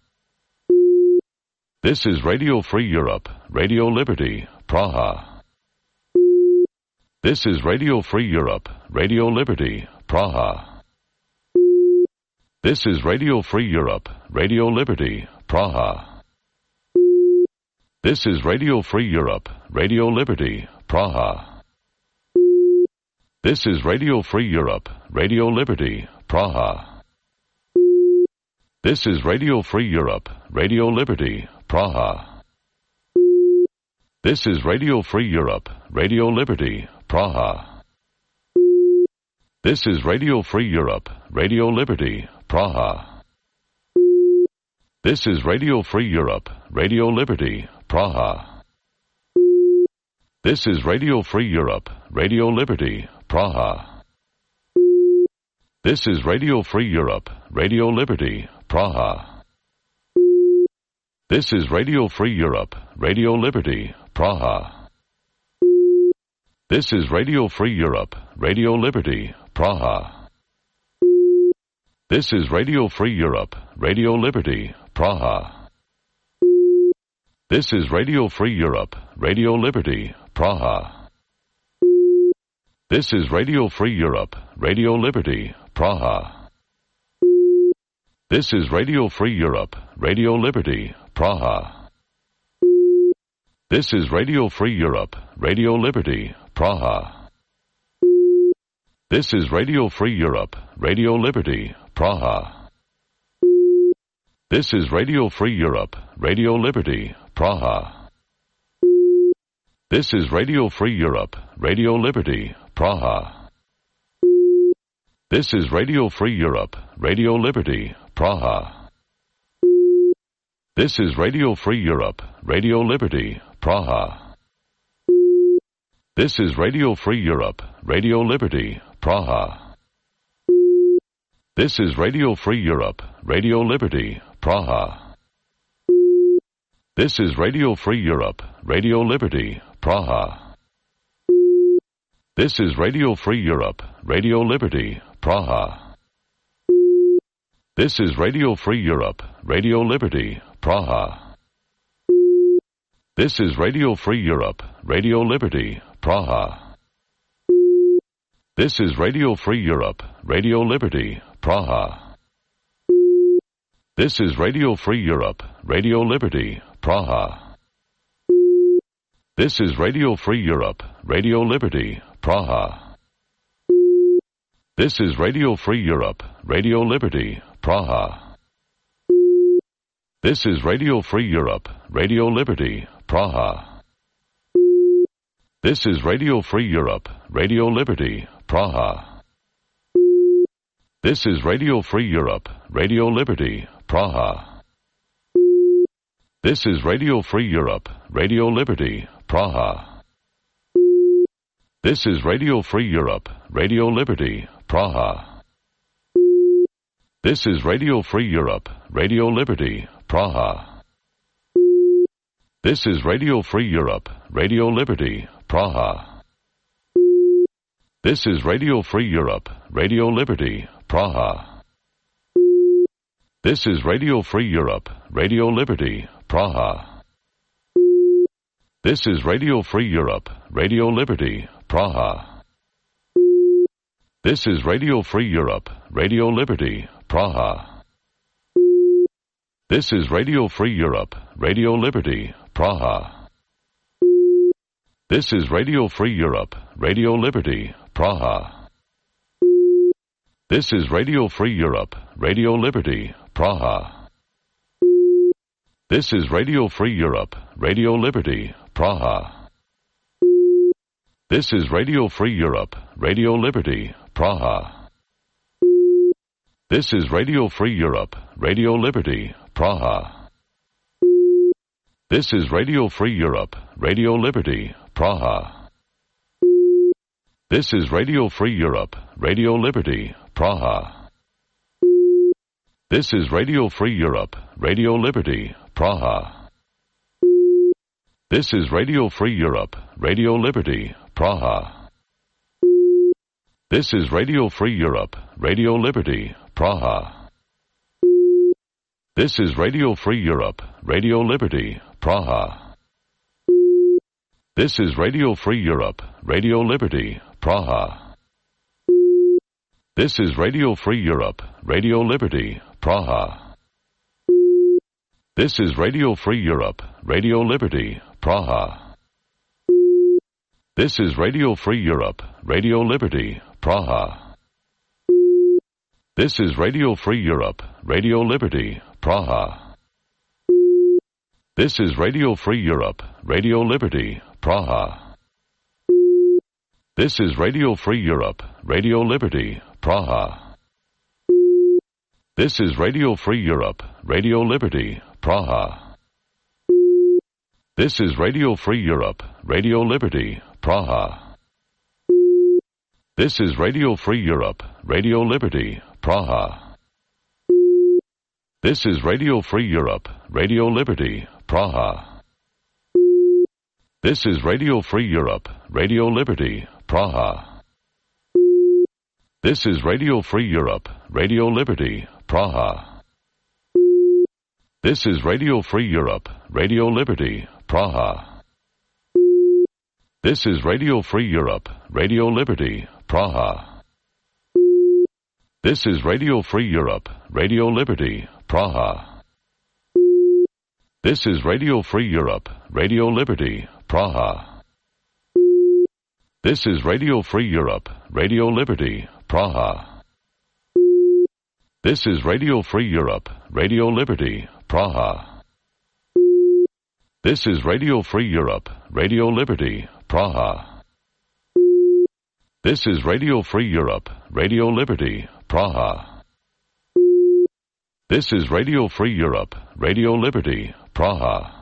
This is Radio Free Europe, Radio Liberty, Praha. This is Radio Free Europe, Radio Liberty, Praha. This is Radio Free Europe, Radio Liberty, Praha. This is Radio Free Europe, Radio Liberty, Praha. This is Radio Free Europe, Radio Liberty, Praha. This is Radio Free Europe, Radio Liberty, Praha. This is Radio Free Europe, Radio Liberty, Praha. This is Radio Free Europe, Radio Liberty, Praha. This is Radio Free Europe, Radio Liberty, Praha. This is Radio Free Europe, Radio Liberty, Praha. This is Radio Free Europe, Radio Liberty, Praha. This is Radio Free Europe, Radio Liberty, Praha. This is Radio Free Europe, Radio Liberty, Praha. This is Radio Free Europe, Radio Liberty, Praha. This is Radio Free Europe, Radio Liberty, Praha. This is Radio Free Europe, Radio Liberty, Praha. This is Radio Free Europe, Radio Liberty, Praha. This is Radio Free Europe, Radio Liberty, Praha. This is Radio Free Europe, Radio Liberty, Praha. This is Radio Free Europe, Radio Liberty, Praha. This is Radio Free Europe, Radio Liberty, Praha. This is Radio Free Europe, Radio Liberty, Praha. This is Radio Free Europe, Radio Liberty, Praha. This is Radio Free Europe, Radio Liberty, Praha. This is Radio Free Europe, Radio Liberty, Praha. This is Radio Free Europe, Radio Liberty, Praha. This is Radio Free Europe, Radio Liberty, Praha. This is Radio Free Europe, Radio Liberty, Praha. This is Radio Free Europe, Radio Liberty, Praha. This is Radio Free Europe, Radio Liberty, Praha. This is Radio Free Europe, Radio Liberty, Praha. This is Radio Free Europe, Radio Liberty, Praha. This is Radio Free Europe, Radio Liberty, Praha. This is Radio Free Europe, Radio Liberty, Praha. This is Radio Free Europe, Radio Liberty, Praha. This is Radio Free Europe, Radio Liberty, Praha. This is Radio Free Europe, Radio Liberty, Praha. This is Radio Free Europe, Radio Liberty, Praha. This is Radio Free Europe, Radio Liberty, Praha. This is Radio Free Europe, Radio Liberty, Praha. This is Radio Free Europe, Radio Liberty, Praha. This is Radio Free Europe, Radio Liberty, Praha. This is Radio Free Europe, Radio Liberty, Praha. This is Radio Free Europe, Radio Liberty, Praha. This is Radio Free Europe, Radio Liberty, Praha. This is Radio Free Europe, Radio Liberty, Praha. This is Radio Free Europe, Radio Liberty, Praha. This is Radio Free Europe, Radio Liberty, Praha. This is Radio Free Europe, Radio Liberty, Praha. This is Radio Free Europe, Radio Liberty, Praha. This is Radio Free Europe, Radio Liberty, Praha. This is Radio Free Europe, Radio Liberty, Praha. This is Radio Free Europe, Radio Liberty, Praha. This is Radio Free Europe, Radio Liberty, Praha. This is Radio Free Europe, Radio Liberty, Praha. This is Radio Free Europe, Radio Liberty, Praha. This is Radio Free Europe, Radio Liberty, Praha. This is Radio Free Europe, Radio Liberty, Praha. This is Radio Free Europe, Radio Liberty, Praha. This is Radio Free Europe, Radio Liberty, Praha. This is Radio Free Europe, Radio Liberty, Praha. This is Radio Free Europe, Radio Liberty, Praha. This is Radio Free Europe, Radio Liberty, Praha. This is Radio Free Europe, Radio Liberty, Praha. This is Radio Free Europe, Radio Liberty, Praha. This is Radio Free Europe, Radio Liberty, Praha. This is Radio Free Europe, Radio Liberty, Praha. This is Radio Free Europe, Radio Liberty, Praha. This is Radio Free Europe, Radio Liberty, Praha. This is Radio Free Europe, Radio Liberty, Praha. This is Radio Free Europe, Radio Liberty, Praha. This is Radio Free Europe, Radio Liberty, Praha. This is Radio Free Europe, Radio Liberty, Praha. This is Radio Free Europe, Radio Liberty, Praha. This is Radio Free Europe, Radio Liberty, Praha. This is Radio Free Europe, Radio Liberty, Praha. This is Radio Free Europe, Radio Liberty, Praha. This is Radio Free Europe, Radio Liberty, Praha.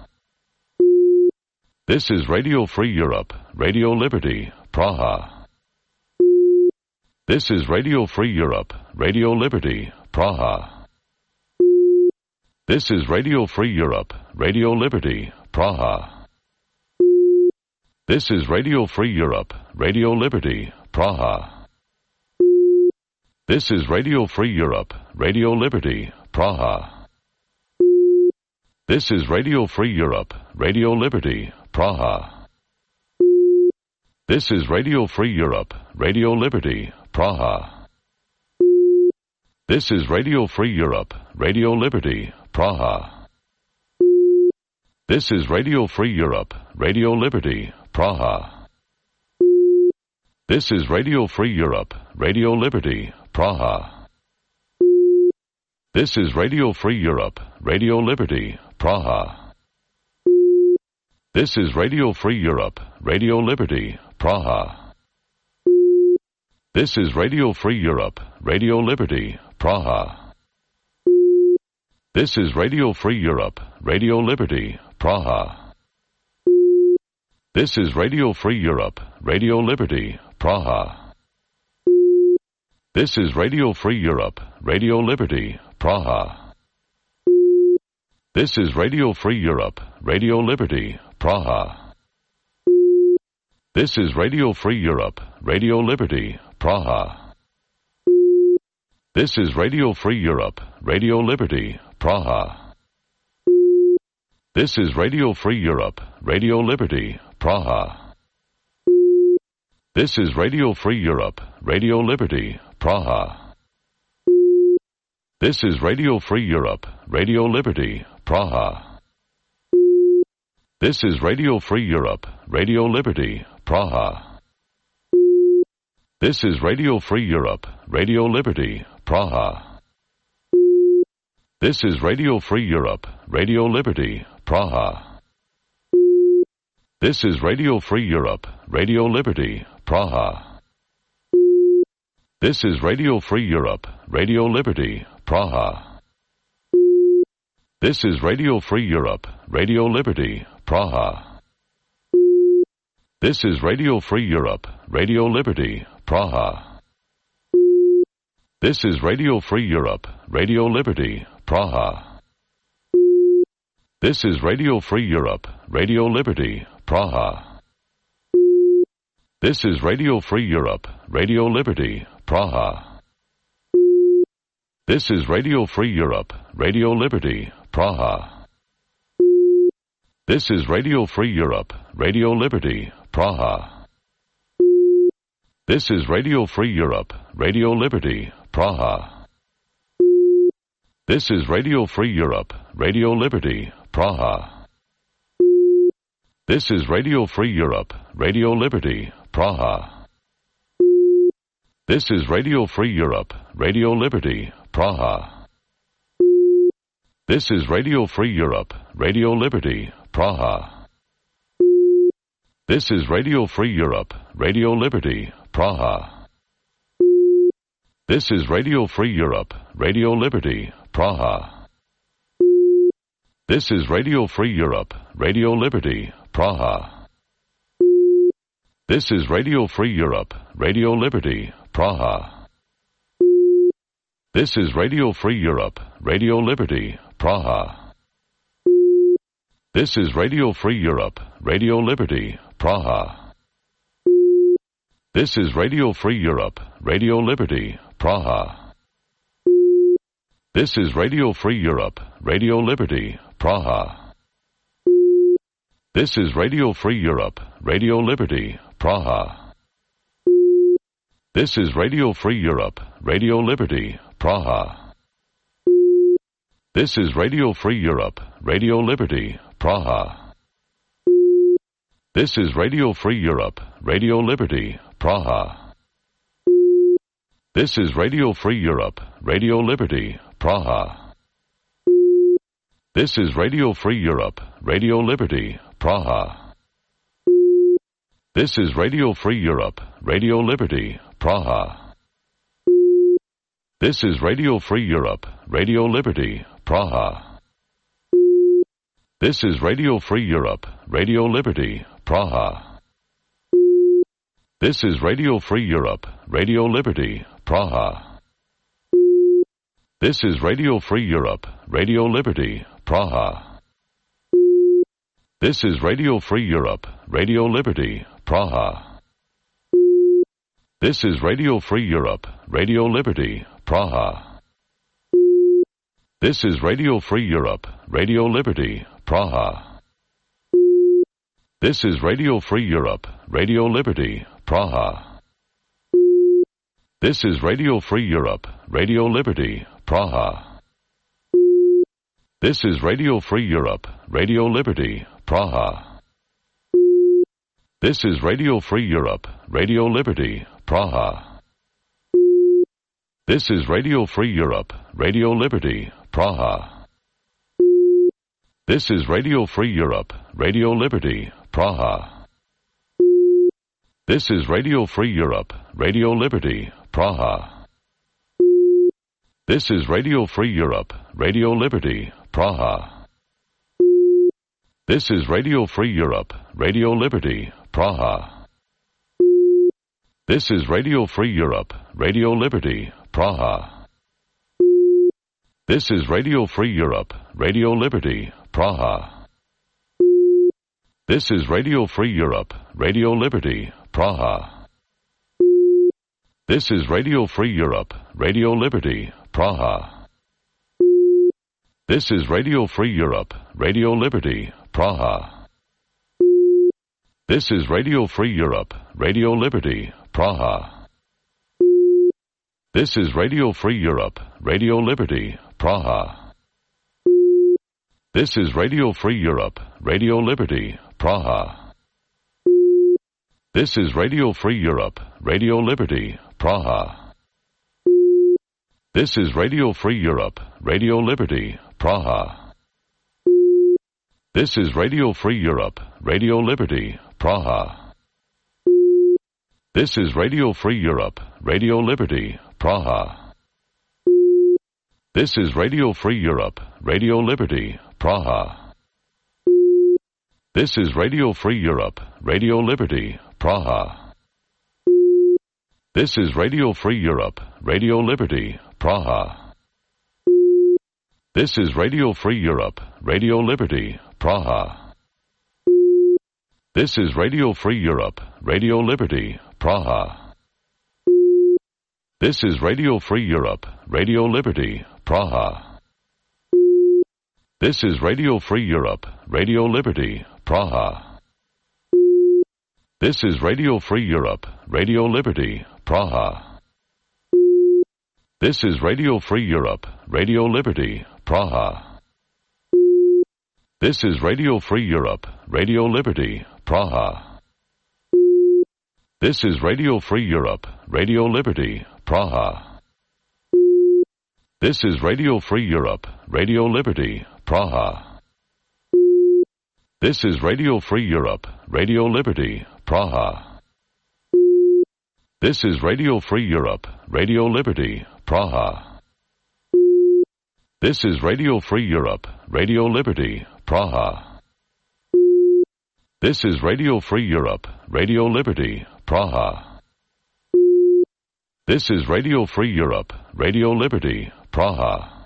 This is Radio Free Europe, Radio Liberty, Praha. This is Radio Free Europe, Radio Liberty, Praha. This is Radio Free Europe, Radio Liberty, Praha. This is Radio Free Europe, Radio Liberty, Praha. This is Radio Free Europe, Radio Liberty, Praha. This is Radio Free Europe, Radio Liberty, Praha. This is Radio Free Europe, Radio Liberty, Praha. This is Radio Free Europe, Radio Liberty, Praha. This is Radio Free Europe, Radio Liberty, Praha. This is Radio Free Europe, Radio Liberty, Praha. This is Radio Free Europe, Radio Liberty, Praha. This is Radio Free Europe, Radio Liberty, Praha. This is Radio Free Europe, Radio Liberty, Praha. This is Radio Free Europe, Radio Liberty, Praha. This is Radio Free Europe, Radio Liberty, Praha. This is Radio Free Europe, Radio Liberty, Praha. This is Radio Free Europe, Radio Liberty, Praha. This is Radio Free Europe, Radio Liberty, Praha. This is Radio Free Europe, Radio Liberty, Praha. This is Radio Free Europe, Radio Liberty, Praha. This is Radio Free Europe, Radio Liberty, Praha. This is Radio Free Europe, Radio Liberty, Praha. This is Radio Free Europe, Radio Liberty, Praha. This is Radio Free Europe, Radio Liberty, Praha. This is Radio Free Europe, Radio Liberty, Praha. This is Radio Free Europe, Radio Liberty, Praha. This is Radio Free Europe, Radio Liberty, Praha. This is Radio Free Europe, Radio Liberty, Praha. This is Radio Free Europe, Radio Liberty, Praha. This is Radio Free Europe, Radio Liberty, Praha. This is Radio Free Europe, Radio Liberty, Praha. This is Radio Free Europe, Radio Liberty, Praha. This is Radio Free Europe, Radio Liberty, Praha. This is Radio Free Europe, Radio Liberty, Praha. This is Radio Free Europe, Radio Liberty, Praha. This is Radio Free Europe, Radio Liberty, Praha. This is Radio Free Europe, Radio Liberty, Praha. This is Radio Free Europe, Radio Liberty, Praha. This is Radio Free Europe, Radio Liberty, Praha. This is Radio Free Europe, Radio Liberty, Praha. This is Radio Free Europe, Radio Liberty, Praha. This is Radio Free Europe, Radio Liberty, Praha. This is Radio Free Europe, Radio Liberty, Praha. This is Radio Free Europe, Radio Liberty, Praha. This is Radio Free Europe, Radio Liberty, Praha. This is Radio Free Europe, Radio Liberty, Praha. This is Radio Free Europe, Radio Liberty, Praha. This is Radio Free Europe, Radio Liberty, Praha. This is Radio Free Europe, Radio Liberty, Praha. This is Radio Free Europe, Radio Liberty, Praha. This is Radio Free Europe, Radio Liberty, Praha. This is Radio Free Europe, Radio Liberty, Praha. This is Radio Free Europe, Radio Liberty, Praha. This is Radio Free Europe, Radio Liberty, Praha. This is Radio Free Europe, Radio Liberty, Praha. This is Radio Free Europe, Radio Liberty, Praha. This is Radio Free Europe, Radio Liberty, Praha. This is Radio Free Europe, Radio Liberty, Praha. This is Radio Free Europe, Radio Liberty, Praha. This is Radio Free Europe, Radio Liberty, Praha. This is Radio Free Europe, Radio Liberty, Praha. This is Radio Free Europe, Radio Liberty, Praha. This is Radio Free Europe, Radio Liberty, Praha. This is Radio Free Europe, Radio Liberty, Praha. This is Radio Free Europe, Radio Liberty, Praha. This is Radio Free Europe, Radio Liberty, Praha. This is Radio Free Europe, Radio Liberty, Praha. This is Radio Free Europe, Radio Liberty, Praha. This is Radio Free Europe, Radio Liberty, Praha. This is Radio Free Europe, Radio Liberty, Praha. This is Radio Free Europe, Radio Liberty, Praha. This is Radio Free Europe, Radio Liberty, Praha. This is Radio Free Europe, Radio Liberty, Praha. This is Radio Free Europe, Radio Liberty, Praha. This is Radio Free Europe, Radio Liberty, Praha. This is Radio Free Europe, Radio Liberty, Praha. This is Radio Free Europe, Radio Liberty, Praha. This is Radio Free Europe, Radio Liberty, Praha. This is Radio Free Europe, Radio Liberty, Praha. This is Radio Free Europe, Radio Liberty, Praha. This is Radio Free Europe, Radio Liberty, Praha. This is Radio Free Europe, Radio Liberty, Praha. This is Radio Free Europe, Radio Liberty, Praha. This is Radio Free Europe, Radio Liberty, Praha. This is Radio Free Europe, Radio Liberty, Praha. This is Radio Free Europe, Radio Liberty, Praha. This is Radio Free Europe, Radio Liberty, Praha. This is Radio Free Europe, Radio Liberty, Praha. This is Radio Free Europe, Radio Liberty, Praha. This is Radio Free Europe, Radio Liberty, Praha. This is Radio Free Europe, Radio Liberty, Praha. This is Radio Free Europe, Radio Liberty, Praha. This is Radio Free Europe, Radio Liberty, Praha. This is Radio Free Europe, Radio Liberty, Praha. This is Radio Free Europe, Radio Liberty, Praha. This is Radio Free Europe, Radio Liberty, Praha. This is Radio Free Europe, Radio Liberty, Praha. This is Radio Free Europe, Radio Liberty, Praha. This is Radio Free Europe, Radio Liberty, Praha.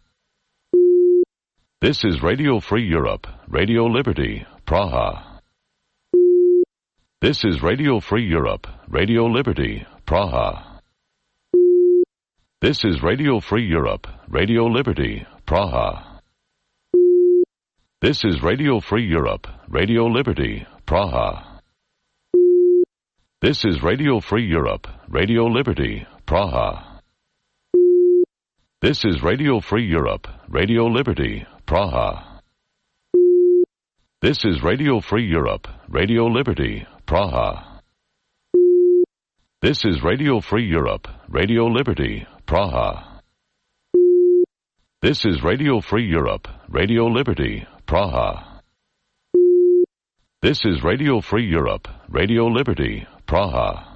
This is Radio Free Europe, Radio Liberty, Praha. This is Radio Free Europe, Radio Liberty, Praha. This is Radio Free Europe, Radio Liberty, Praha. This is Radio Free Europe, Radio Liberty, Praha. This is Radio Free Europe, Radio Liberty, Praha. This is Radio Free Europe, Radio Liberty, Praha. This is Radio Free Europe, Radio Liberty, Praha. This is Radio Free Europe, Radio Liberty, Praha. This is Radio Free Europe, Radio Liberty, Praha. This is Radio Free Europe, Radio Liberty, Praha.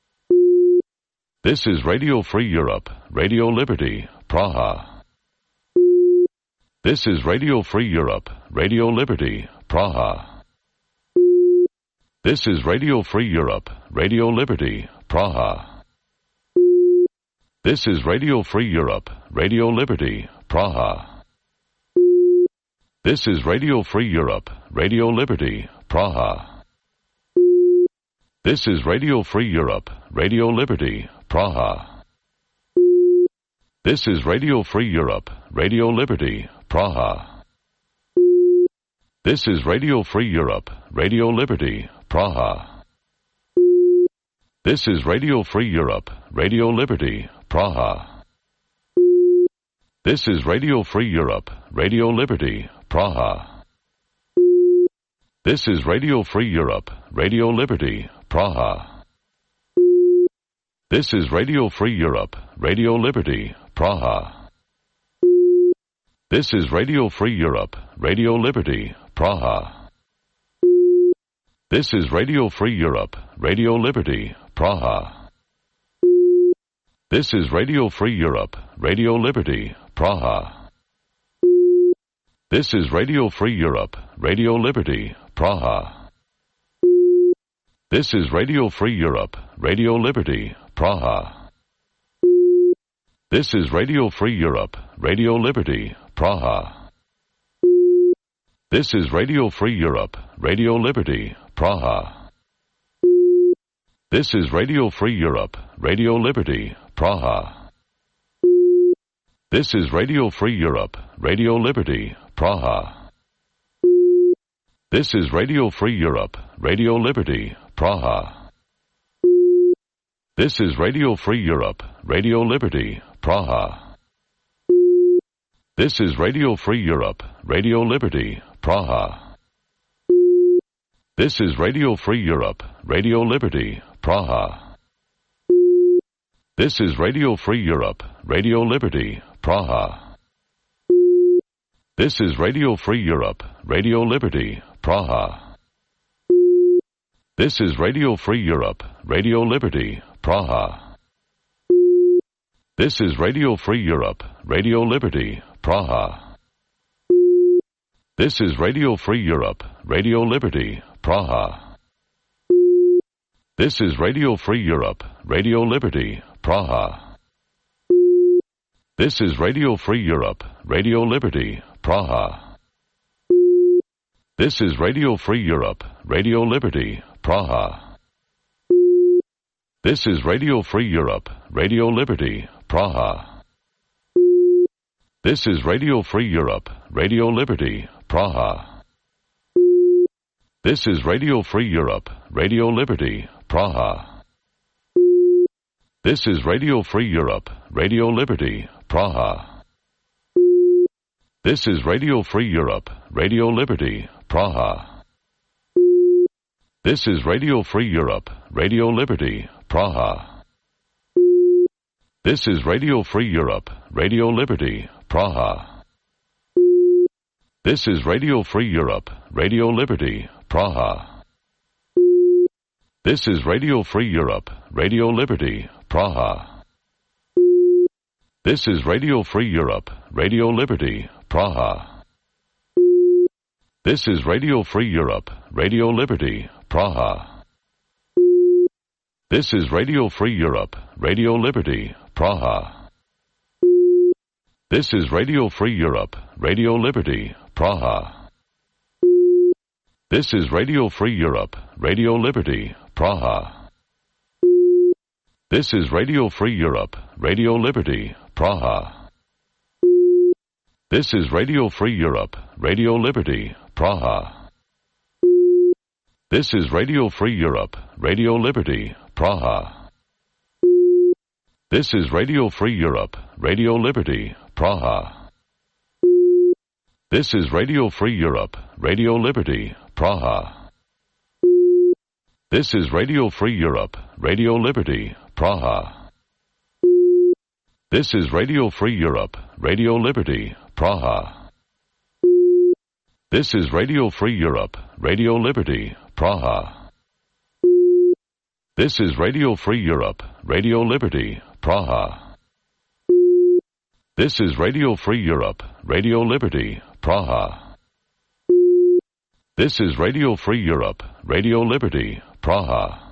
This is Radio Free Europe, Radio Liberty, Praha. This is Radio Free Europe, Radio Liberty, Praha. This is Radio Free Europe, Radio Liberty, Praha. This is Radio Free Europe, Radio Liberty, Praha. This is Radio Free Europe, Radio Liberty, Praha. This is Radio Free Europe, Radio Liberty, Praha. This is Radio Free Europe, Radio Liberty, Praha. This is Radio Free Europe, Radio Liberty, Praha. This is Radio Free Europe, Radio Liberty, Praha. This is Radio Free Europe, Radio Liberty, Praha. This is Radio Free Europe, Radio Liberty, Praha. This is Radio Free Europe, Radio Liberty, Praha. This is Radio Free Europe, Radio Liberty, Praha. This is Radio Free Europe, Radio Liberty, Praha. This is Radio Free Europe, Radio Liberty, Praha. This is Radio Free Europe, Radio Liberty, Praha. This is Radio Free Europe, Radio Liberty, Praha. This is Radio Free Europe, Radio Liberty, Praha. This is Radio Free Europe, Radio Liberty, Praha. This is Radio Free Europe, Radio Liberty, Praha. This is Radio Free Europe, Radio Liberty, Praha. This is Radio Free Europe, Radio Liberty, Praha. This is Radio Free Europe, Radio Liberty, Praha. This is Radio Free Europe, Radio Liberty, Praha. This is Radio Free Europe, Radio Liberty, Praha. This is Radio Free Europe, Radio Liberty, Praha. This is Radio Free Europe, Radio Liberty, Praha. This is Radio Free Europe, Radio Liberty, Praha. This is Radio Free Europe, Radio Liberty, Praha. This is Radio Free Europe, Radio Liberty, Praha. This is Radio Free Europe, Radio Liberty, Praha. This is Radio Free Europe, Radio Liberty, Praha. This is Radio Free Europe, Radio Liberty, Praha. This is Radio Free Europe, Radio Liberty, Praha. This is Radio Free Europe, Radio Liberty, Praha. This is Radio Free Europe, Radio Liberty, Praha. This is Radio Free Europe, Radio Liberty, Praha. This is Radio Free Europe, Radio Liberty, Praha. This is Radio Free Europe, Radio Liberty, Praha. This is Radio Free Europe, Radio Liberty, Praha. This is Radio Free Europe, Radio Liberty, Praha. This is Radio Free Europe, Radio Liberty, Praha. This is Radio Free Europe, Radio Liberty, Praha. This is Radio Free Europe, Radio Liberty, Praha. This is Radio Free Europe, Radio Liberty, Praha. This is Radio Free Europe, Radio Liberty, Praha. This is Radio Free Europe, Radio Liberty, Praha. This is Radio Free Europe, Radio Liberty, Praha. This is Radio Free Europe, Radio Liberty, Praha. This is Radio Free Europe, Radio Liberty, Praha. This is Radio Free Europe, Radio Liberty, Praha. This is Radio Free Europe, Radio Liberty, Praha. This is Radio Free Europe, Radio Liberty, Praha. This is Radio Free Europe, Radio Liberty, Praha. This is Radio Free Europe, Radio Liberty, Praha. This is Radio Free Europe, Radio Liberty, Praha. This is Radio Free Europe, Radio Liberty, Praha. This is Radio Free Europe, Radio Liberty, Praha.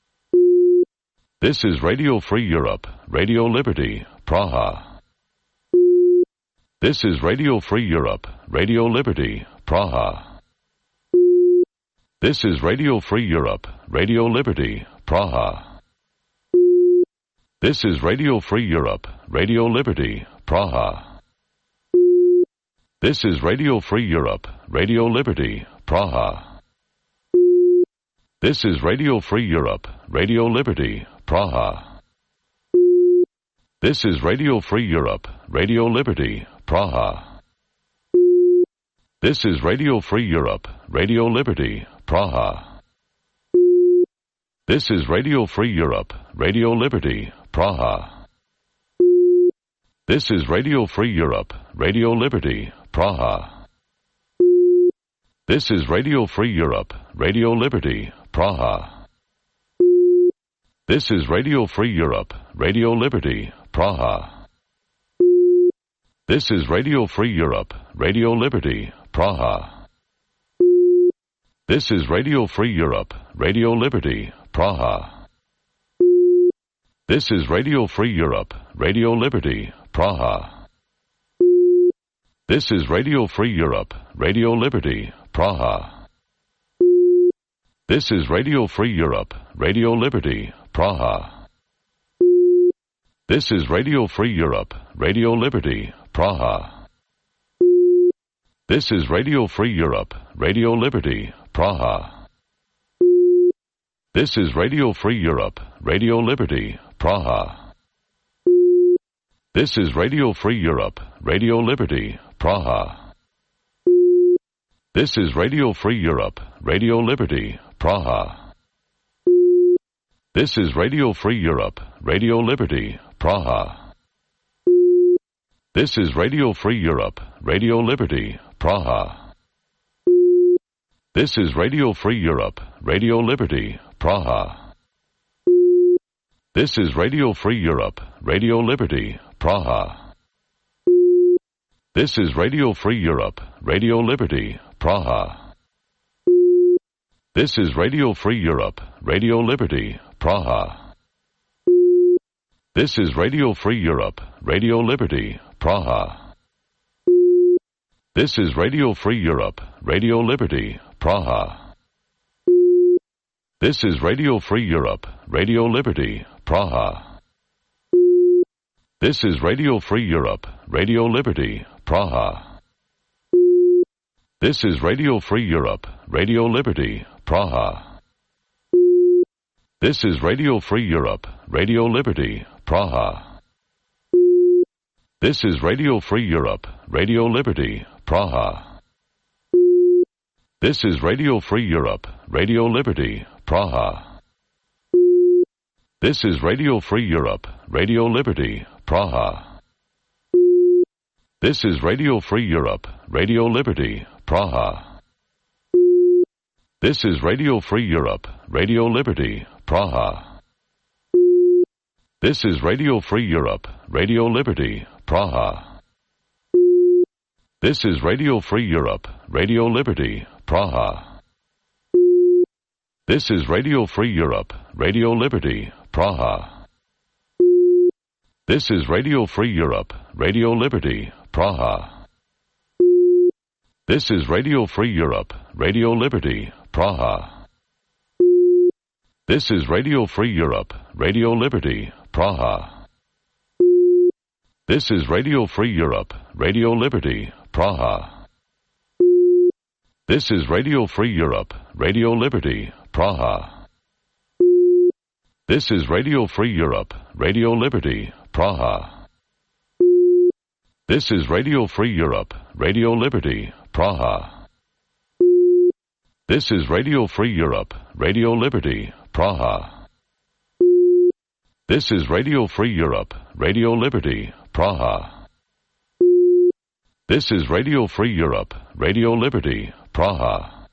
This is Radio Free Europe, Radio Liberty, Praha. This is Radio Free Europe, Radio Liberty, Praha. This is Radio Free Europe, Radio Liberty, Praha. This is Radio Free Europe, Radio Liberty, Praha. This is Radio Free Europe, Radio Liberty, Praha. This is Radio Free Europe, Radio Liberty, Praha. This is Radio Free Europe, Radio Liberty, Praha. This is Radio Free Europe, Radio Liberty, Praha. This is Radio Free Europe, Radio Liberty, Praha. This is Radio Free Europe, Radio Liberty, Praha. This is Radio Free Europe, Radio Liberty, Praha. This is Radio Free Europe, Radio Liberty, Praha. This is Radio Free Europe, Radio Liberty, Praha. This is Radio Free Europe, Radio Liberty, Praha. This is Radio Free Europe, Radio Liberty, Praha. This is Radio Free Europe, Radio Liberty, Praha. This is Radio Free Europe, Radio Liberty, Praha. This is Radio Free Europe, Radio Liberty, Praha. This is Radio Free Europe, Radio Liberty, Praha. This is Radio Free Europe, Radio Liberty, Praha. This is Radio Free Europe, Radio Liberty, Praha. This is Radio Free Europe, Radio Liberty, Praha. This is Radio Free Europe, Radio Liberty, Praha. This is Radio Free Europe, Radio Liberty, Praha. This is Radio Free Europe, Radio Liberty, Praha. This is Radio Free Europe, Radio Liberty, Praha. This is Radio Free Europe, Radio Liberty, Praha. This is Radio Free Europe, Radio Liberty, Praha. This is Radio Free Europe, Radio Liberty, Praha. This is Radio Free Europe, Radio Liberty, Praha. This is Radio Free Europe, Radio Liberty, Praha. This is Radio Free Europe, Radio Liberty, Praha. This is Radio Free Europe, Radio Liberty, Praha. This is Radio Free Europe, Radio Liberty, Praha. This is Radio Free Europe, Radio Liberty, Praha. This is Radio Free Europe, Radio Liberty, Praha. This is Radio Free Europe, Radio Liberty, Praha. This is Radio Free Europe, Radio Liberty, Praha. This is Radio Free Europe, Radio Liberty, Praha. This is Radio Free Europe, Radio Liberty, Praha. This is Radio Free Europe, Radio Liberty, Praha. This is Radio Free Europe, Radio Liberty, Praha. This is Radio Free Europe, Radio Liberty, Praha. This is Radio Free Europe, Radio Liberty, Praha. This is Radio Free Europe, Radio Liberty, Praha. This is Radio Free Europe, Radio Liberty, Praha. This is Radio Free Europe, Radio Liberty, Praha. This is Radio Free Europe, Radio Liberty, Praha. This is Radio Free Europe, Radio Liberty, Praha. This is Radio Free Europe, Radio Liberty, Praha. This is Radio Free Europe, Radio Liberty, Praha. This is Radio Free Europe, Radio Liberty, Praha.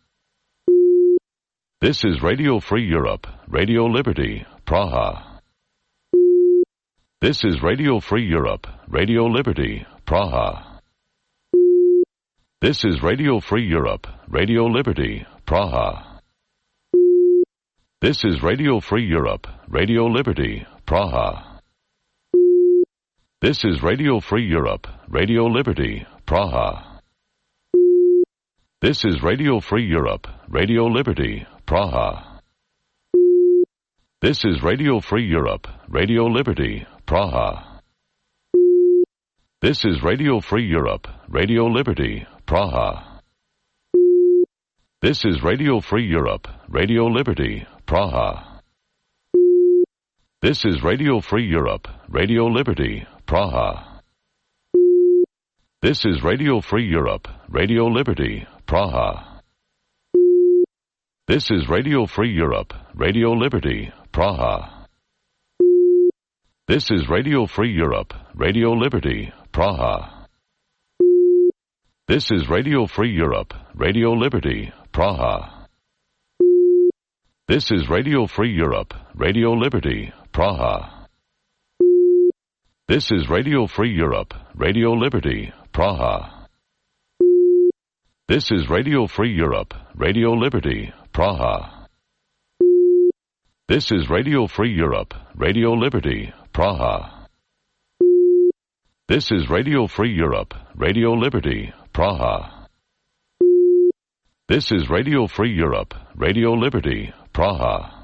This is Radio Free Europe, Radio Liberty, Praha. This is Radio Free Europe, Radio Liberty, Praha. This is Radio Free Europe, Radio Liberty, Praha. This is Radio Free Europe, Radio Liberty, Praha. This is Radio Free Europe, Radio Liberty, Praha. This is Radio Free Europe, Radio Liberty, Praha. This is Radio Free Europe, Radio Liberty, Praha. This is Radio Free Europe, Radio Liberty, Praha. This is Radio Free Europe, Radio Liberty, Praha. This is Radio Free Europe, Radio Liberty, Praha. This is Radio Free Europe, Radio Liberty, Praha. This is Radio Free Europe, Radio Liberty, Praha. This is Radio Free Europe, Radio Liberty, Praha. This is Radio Free Europe, Radio Liberty, Praha. This is Radio Free Europe, Radio Liberty, Praha. This is Radio Free Europe, Radio Liberty, Praha. This is Radio Free Europe, Radio Liberty, Praha. This is Radio Free Europe, Radio Liberty, Praha. This is Radio Free Europe, Radio Liberty, Praha. This is Radio Free Europe, Radio Liberty, Praha.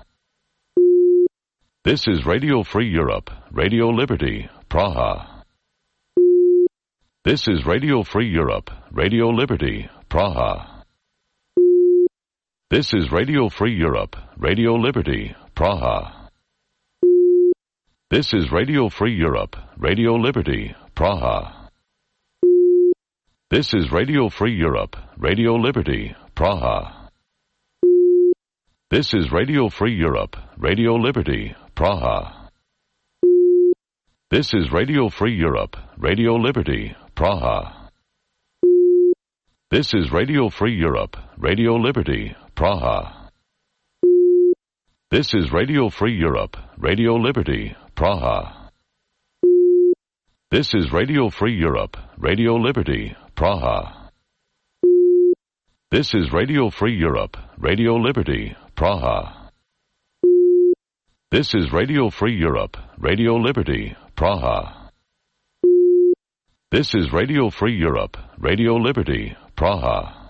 This is Radio Free Europe, Radio Liberty, Praha. This is Radio Free Europe, Radio Liberty, Praha. This is Radio Free Europe, Radio Liberty, Praha. This is Radio Free Europe, Radio Liberty, Praha. This is Radio Free Europe, Radio Liberty, Praha. This is Radio Free Europe, Radio Liberty, Praha. This is Radio Free Europe, Radio Liberty, Praha. This is Radio Free Europe, Radio Liberty, Praha. This is Radio Free Europe, Radio Liberty, Praha. This is Radio Free Europe, Radio Liberty, Praha. This is Radio Free Europe, Radio Liberty, Praha. This is Radio Free Europe, Radio Liberty, Praha. This is Radio Free Europe, Radio Liberty, Praha.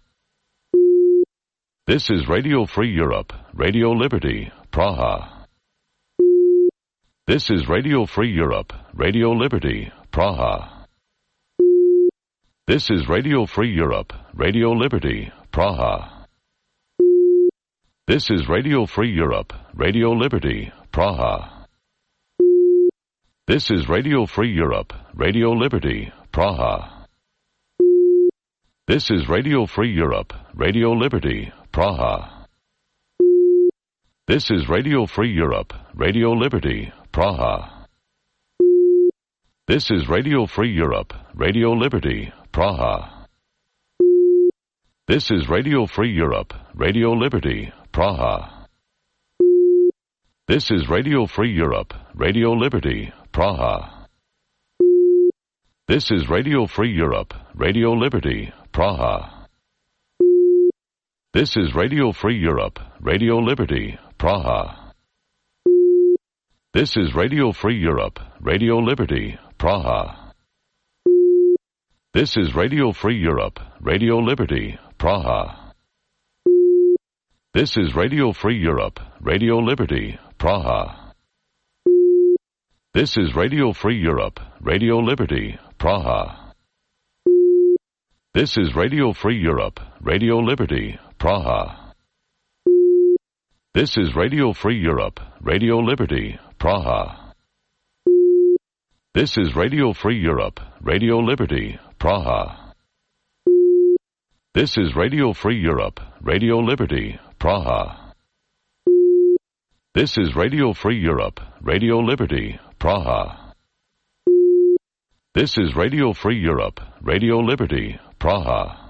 This is Radio Free Europe, Radio Liberty, Praha. This is Radio Free Europe, Radio Liberty, Praha. This is Radio Free Europe, Radio Liberty, Praha. This is Radio Free Europe, Radio Liberty, Praha. This is Radio Free Europe, Radio Liberty, Praha. This is Radio Free Europe, Radio Liberty, Praha. This is Radio Free Europe, Radio Liberty, Praha. This is Radio Free Europe, Radio Liberty, Praha. This is Radio Free Europe, Radio Liberty, Praha. This is Radio Free Europe, Radio Liberty, Praha. This is Radio Free Europe, Radio Liberty, Praha. This is Radio Free Europe, Radio Liberty, Praha. This is Radio Free Europe, Radio Liberty, Praha. This is Radio Free Europe, Radio Liberty, Praha. This is Radio Free Europe, Radio Liberty, Praha. This is Radio Free Europe, Radio Liberty, Praha. This is Radio Free Europe, Radio Liberty, Praha. This is Radio Free Europe, Radio Liberty, Praha. This is Radio Free Europe, Radio Liberty, Praha. This is Radio Free Europe, Radio Liberty, Praha. This is Radio Free Europe, Radio Liberty, Praha. This is Radio Free Europe, Radio Liberty, Praha.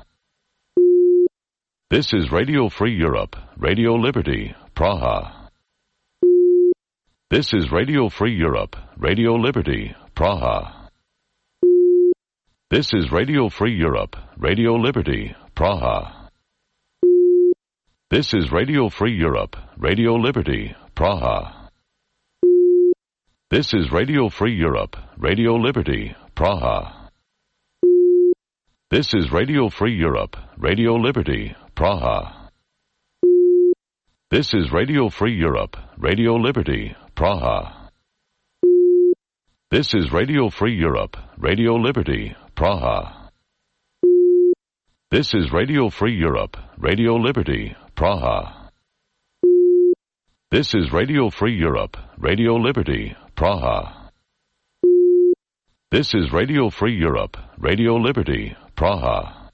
This is Radio Free Europe, Radio Liberty, Praha. This is Radio Free Europe, Radio Liberty, Praha. This is Radio Free Europe, Radio Liberty, Praha. This is Radio Free Europe, Radio Liberty, Praha. This is Radio Free Europe, Radio Liberty, Praha. This is Radio Free Europe, Radio Liberty, Praha. This is Radio Free Europe, Radio Liberty, Praha. This is Radio Free Europe, Radio Liberty, Praha. This is Radio Free Europe, Radio Liberty, Praha. This is Radio Free Europe, Radio Liberty, Praha. This is Radio Free Europe, Radio Liberty, Praha.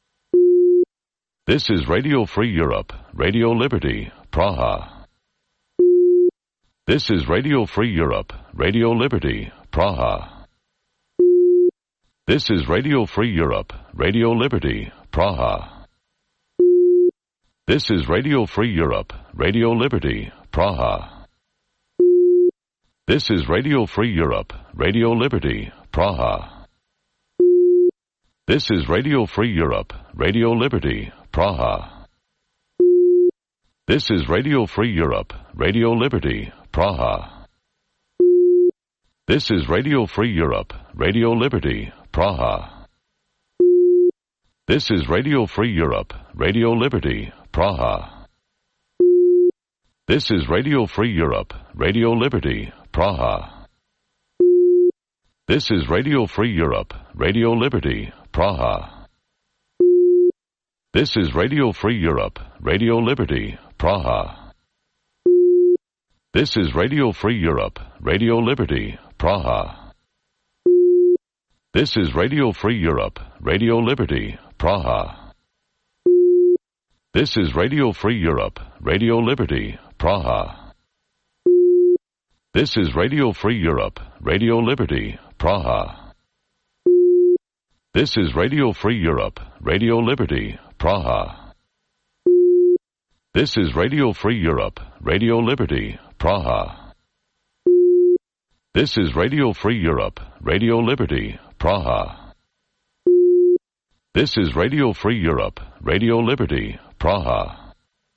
This is Radio Free Europe, Radio Liberty, Praha. This is Radio Free Europe, Radio Liberty, Praha. This is Radio Free Europe, Radio Liberty, Praha. This is Radio Free Europe, Radio Liberty, Praha. This is Radio Free Europe, Radio Liberty, Praha. This is Radio Free Europe, Radio Liberty, Praha. This is Radio Free Europe, Radio Liberty, Praha. This is Radio Free Europe, Radio Liberty, Praha. This is Radio Free Europe, Radio Liberty, Praha. This is Radio Free Europe, Radio Liberty, Praha. This is Radio Free Europe, Radio Liberty, Praha. This is Radio Free Europe, Radio Liberty, Praha. This is Radio Free Europe, Radio Liberty, Praha. This is Radio Free Europe, Radio Liberty, Praha. This is Radio Free Europe, Radio Liberty, Praha. This is Radio Free Europe, Radio Liberty, Praha. This is Radio Free Europe, Radio Liberty, Praha. This is Radio Free Europe, Radio Liberty, Praha. This is Radio Free Europe, Radio Liberty, Praha. This is Radio Free Europe, Radio Liberty, Praha.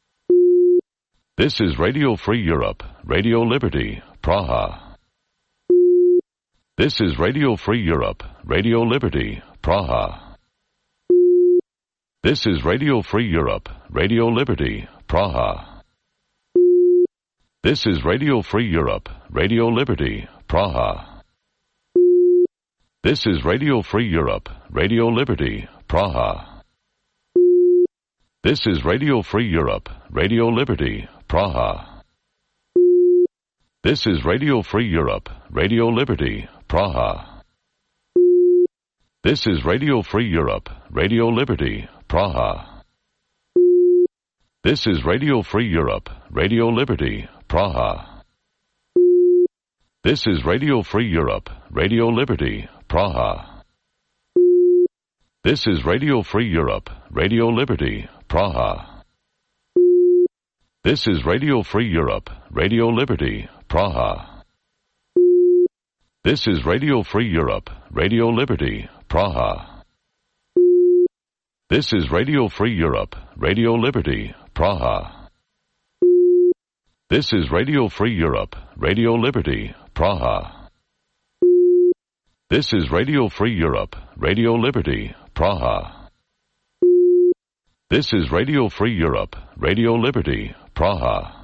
This is Radio Free Europe, Radio Liberty, Praha. This is Radio Free Europe, Radio Liberty, Praha. This is Radio Free Europe, Radio Liberty, Praha. This is Radio Free Europe, Radio Liberty, Praha. This is Radio Free Europe, Radio Liberty, Praha. This is Radio Free Europe, Radio Liberty, Praha. This is Radio Free Europe, Radio Liberty, Praha. This is Radio Free Europe, Radio Liberty, Praha. This is Radio Free Europe, Radio Liberty, Praha. This is Radio Free Europe, Radio Liberty, Praha. This is Radio Free Europe, Radio Liberty, Praha. This is Radio Free Europe, Radio Liberty, Praha. This is Radio Free Europe, Radio Liberty, Praha. This is Radio Free Europe, Radio Liberty, Praha. This is Radio Free Europe, Radio Liberty, Praha. This is Radio Free Europe, Radio Liberty, Praha. This is Radio Free Europe, Radio Liberty, Praha.